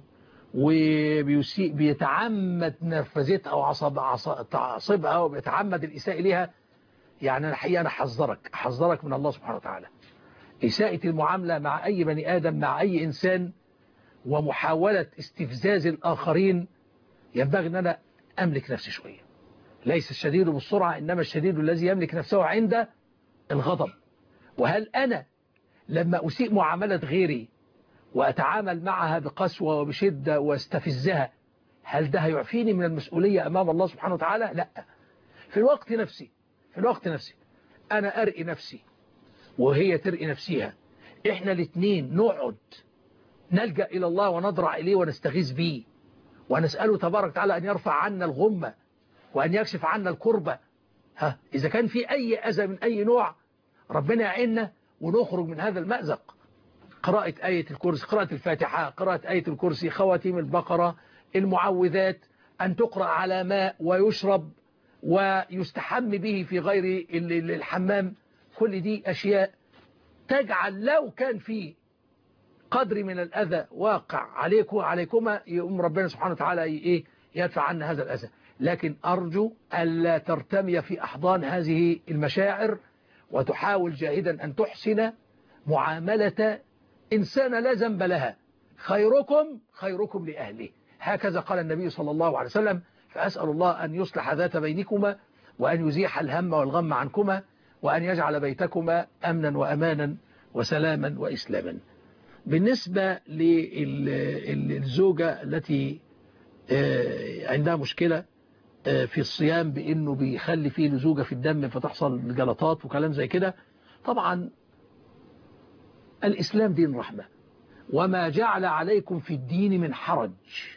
وبيتعمد نرفزتها أو تعصبها وبيتعمد الإساءة إليها، يعني الحقيقة أنا أحذرك من الله سبحانه وتعالى. إساءة المعاملة مع أي بني آدم، مع أي إنسان، ومحاولة استفزاز الآخرين، ينبغي أن أنا أملك نفسي شوية. ليس الشديد بالسرعة، إنما الشديد الذي يملك نفسه عند الغضب. وهل أنا لما أسيء معاملة غيري وأتعامل معها بقسوة وبشدة واستفزها، هل ده هيعفيني من المسؤولية أمام الله سبحانه وتعالى؟ لا. في الوقت نفسي أنا أرئي نفسي وهي ترئي نفسها، إحنا الاثنين نقعد نلجأ إلى الله ونضرع إليه ونستغيث به ونسأله تبارك وتعالى أن يرفع عنا الغمة وأن يكشف عنا الكربة. إذا كان في أي أذى من أي نوع، ربنا يعيننا ونخرج من هذا المأزق. قراءة آية الكرسي، قراءة الفاتحة، قراءة آية الكرسي، خواتيم البقرة، المعوذات، أن تقرأ على ماء ويشرب ويستحم به في غير الحمام. كل دي أشياء تجعل لو كان في قدر من الأذى واقع عليكما يقوم ربنا سبحانه وتعالى يدفع عنا هذا الأذى. لكن أرجو ألا ترتمي في أحضان هذه المشاعر، وتحاول جاهدا أن تحسن معاملة إنسان لا ذنب لها. خيركم لأهله، هكذا قال النبي صلى الله عليه وسلم. فأسأل الله أن يصلح ذات بينكما، وأن يزيح الهم والغم عنكما، وأن يجعل بيتكما أمنا وأمانا وسلاما وإسلاما. بالنسبة للزوجة التي عندها مشكلة في الصيام بأنه بيخلي فيه لزوجة في الدم فتحصل جلطات وكلام زي كده، طبعا الإسلام دين رحمة، وما جعل عليكم في الدين من حرج.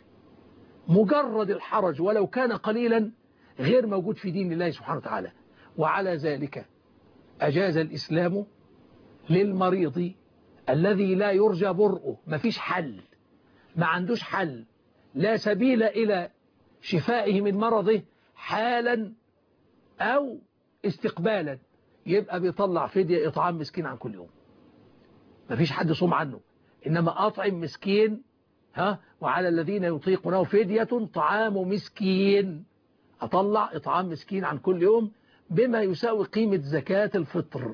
مجرد الحرج ولو كان قليلا غير موجود في دين الله سبحانه وتعالى. وعلى ذلك أجاز الإسلام للمريض الذي لا يرجى برؤه، ما فيش حل، ما عندوش حل، لا سبيل إلى شفائه من مرضه حالا أو استقبالا، يبقى بيطلع فدية إطعام مسكين عن كل يوم. ما فيش حد صوم عنه، إنما أطعم مسكين. وعلى الذين يطيقونه فدية طعام مسكين، أطلع إطعام مسكين عن كل يوم بما يساوي قيمة زكاة الفطر.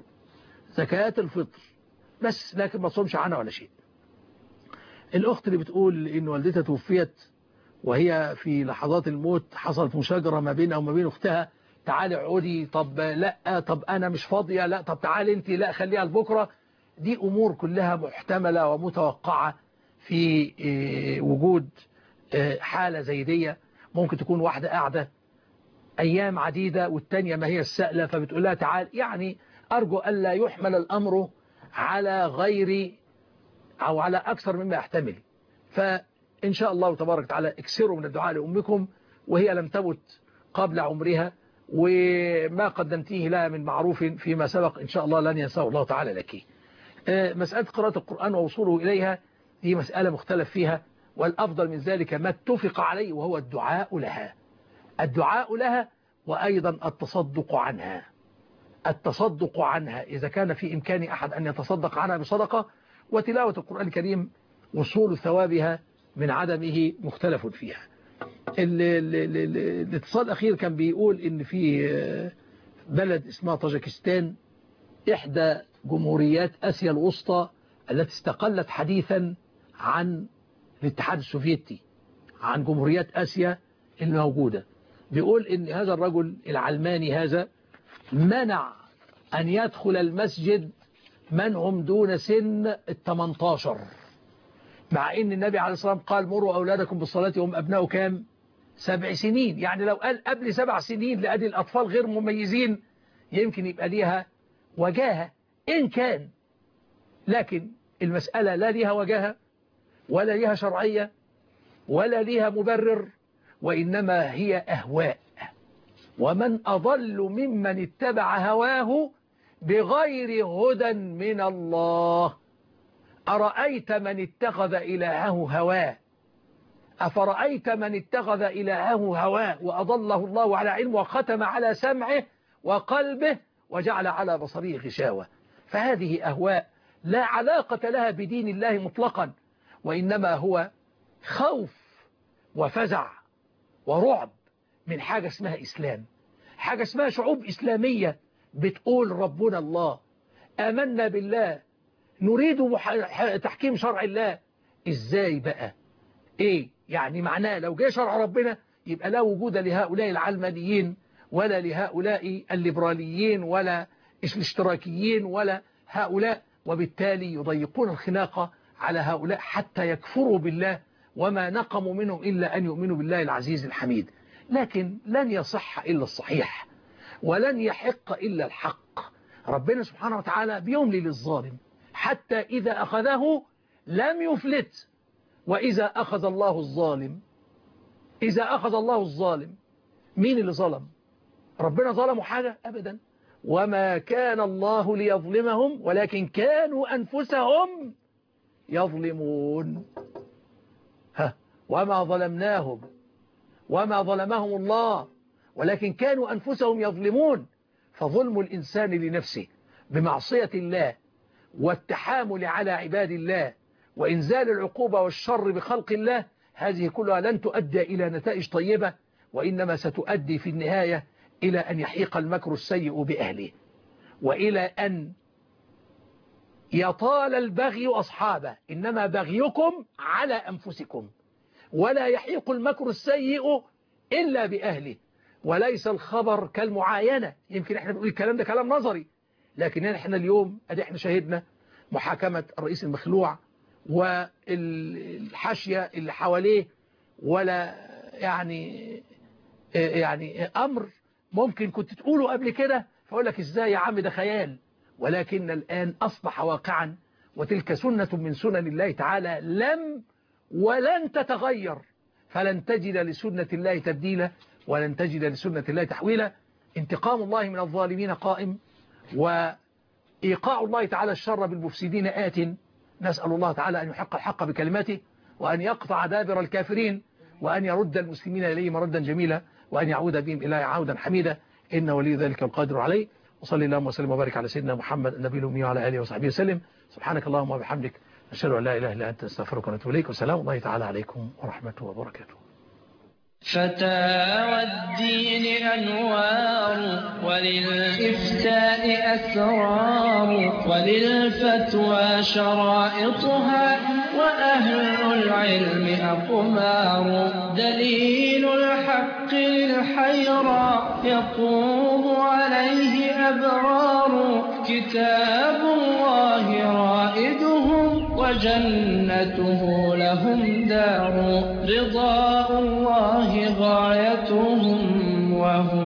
بس، لكن ما صومش عنها ولا شيء. الأخت اللي بتقول إن والدتها توفيت وهي في لحظات الموت حصلت مشاجرة ما بينها وما بين أختها، تعالي اقعدي، طب لا، طب أنا مش فاضية، لا، طب تعالي أنت، لا خليها لبكرة. دي أمور كلها محتملة ومتوقعة في وجود حالة زي دي. ممكن تكون واحدة قاعدة أيام عديدة والتانية ما هي السألة، فبتقول لها تعال. يعني أرجو ألا يحمل الأمر على غير أو على أكثر مما يحتمل. فإن شاء الله تبارك وتعالى اكسروا من الدعاء لأمكم، وهي لم تمت قبل عمرها، وما قدمتيه لها من معروف فيما سبق إن شاء الله لن ينساه الله تعالى لك. مسألة قراءة القرآن ووصوله إليها دي مسألة مختلف فيها، والأفضل من ذلك ما اتفق عليه، وهو الدعاء لها وأيضا التصدق عنها إذا كان في إمكان أحد أن يتصدق عنها بصدقة. وتلاوة القرآن الكريم وصول ثوابها من عدمه مختلف فيها. الاتصال الأخير كان بيقول إن في بلد اسمها طاجكستان، إحدى جمهوريات آسيا الوسطى التي استقلت حديثا عن الاتحاد السوفيتي، عن جمهوريات آسيا الموجودة. بيقول إن هذا الرجل العلماني هذا منع أن يدخل المسجد من هم دون سن 18، مع إن النبي عليه الصلاة والسلام قال مروا أولادكم بالصلاة وهم أبناء كام؟ 7 سنين. يعني لو قال قبل 7 سنين لأدي الأطفال غير مميزين يمكن يبقى ليها وجاهة إن كان. لكن المسألة لا ليها وجهة ولا ليها شرعية ولا ليها مبرر، وإنما هي أهواء. ومن أضل ممن اتبع هواه بغير هدى من الله. أرأيت من اتخذ إلهه هواه، أفرأيت من اتخذ إلهه هواه وأضله الله على علم وختم على سمعه وقلبه وجعل على بصره غشاوة. فهذه أهواء لا علاقة لها بدين الله مطلقا، وإنما هو خوف وفزع ورعب من حاجة اسمها إسلام، حاجة اسمها شعوب إسلامية بتقول ربنا الله، آمنا بالله، نريد تحكيم شرع الله. إزاي بقى؟ إيه يعني معناه لو جاء شرع ربنا يبقى لا وجود لهؤلاء العلمانيين ولا لهؤلاء الليبراليين ولا الاشتراكيين ولا هؤلاء، وبالتالي يضيقون الخناقة على هؤلاء حتى يكفروا بالله، وما نقموا منهم إلا أن يؤمنوا بالله العزيز الحميد. لكن لن يصح إلا الصحيح ولن يحق إلا الحق. ربنا سبحانه وتعالى بيملي للظالم حتى إذا أخذه لم يفلت. وإذا أخذ الله الظالم، إذا أخذ الله الظالم، مين اللي ظلم؟ ربنا ظلموا حاجة؟ أبدا. وما كان الله ليظلمهم ولكن كانوا أنفسهم يظلمون. وما ظلمناهم وما ظلمهم الله ولكن كانوا أنفسهم يظلمون. فظلم الإنسان لنفسه بمعصية الله والتحامل على عباد الله وإنزال العقوبة والشر بخلق الله، هذه كلها لن تؤدي إلى نتائج طيبة، وإنما ستؤدي في النهاية إلى أن يحيق المكر السيء بأهله، وإلى أن يطال البغي أصحابه. إنما بغيكم على أنفسكم، ولا يحيق المكر السيء إلا بأهله. وليس الخبر كالمعاينة. يمكن احنا بنقول الكلام ده كلام نظري، لكن احنا اليوم احنا شاهدنا محاكمة الرئيس المخلوع والحاشية اللي حواليه، ولا يعني أمر ممكن كنت تقوله قبل كده فأقول لك إزاي يا عم ده خيال، ولكن الآن أصبح واقعا، وتلك سنة من سنن الله تعالى لم ولن تتغير، فلن تجد لسنة الله تبديلا ولن تجد لسنة الله تحويلا. انتقام الله من الظالمين قائم، وإيقاع الله تعالى الشر بالمفسدين آت. نسأل الله تعالى أن يحق الحق بكلماته، وأن يقطع دابر الكافرين، وأن يرد المسلمين إليه مردا جميلا، وأن يعود بهم إليه عودا حميدا، إن ولي ذلك القادر عليه. وصلي اللهم وسلم وبارك على سيدنا محمد النبي الأمي وعلى آله وصحبه وسلم. سبحانك اللهم وبحمدك، نشهد أن لا إله إلا أنت، نستغفرك ونتوب إليك، وسلام الله تعالى عليكم ورحمته وبركاته. فتاوى الدين أنوار، وللإفتاء أسرار، وللفتوى شرائطها، وأهل العلم أقمار. دليل الحق للحيرى يقوم عليه أبرار. كتاب الله رائدهم وجنته لهم دار. رضاء الله غايتهم وهم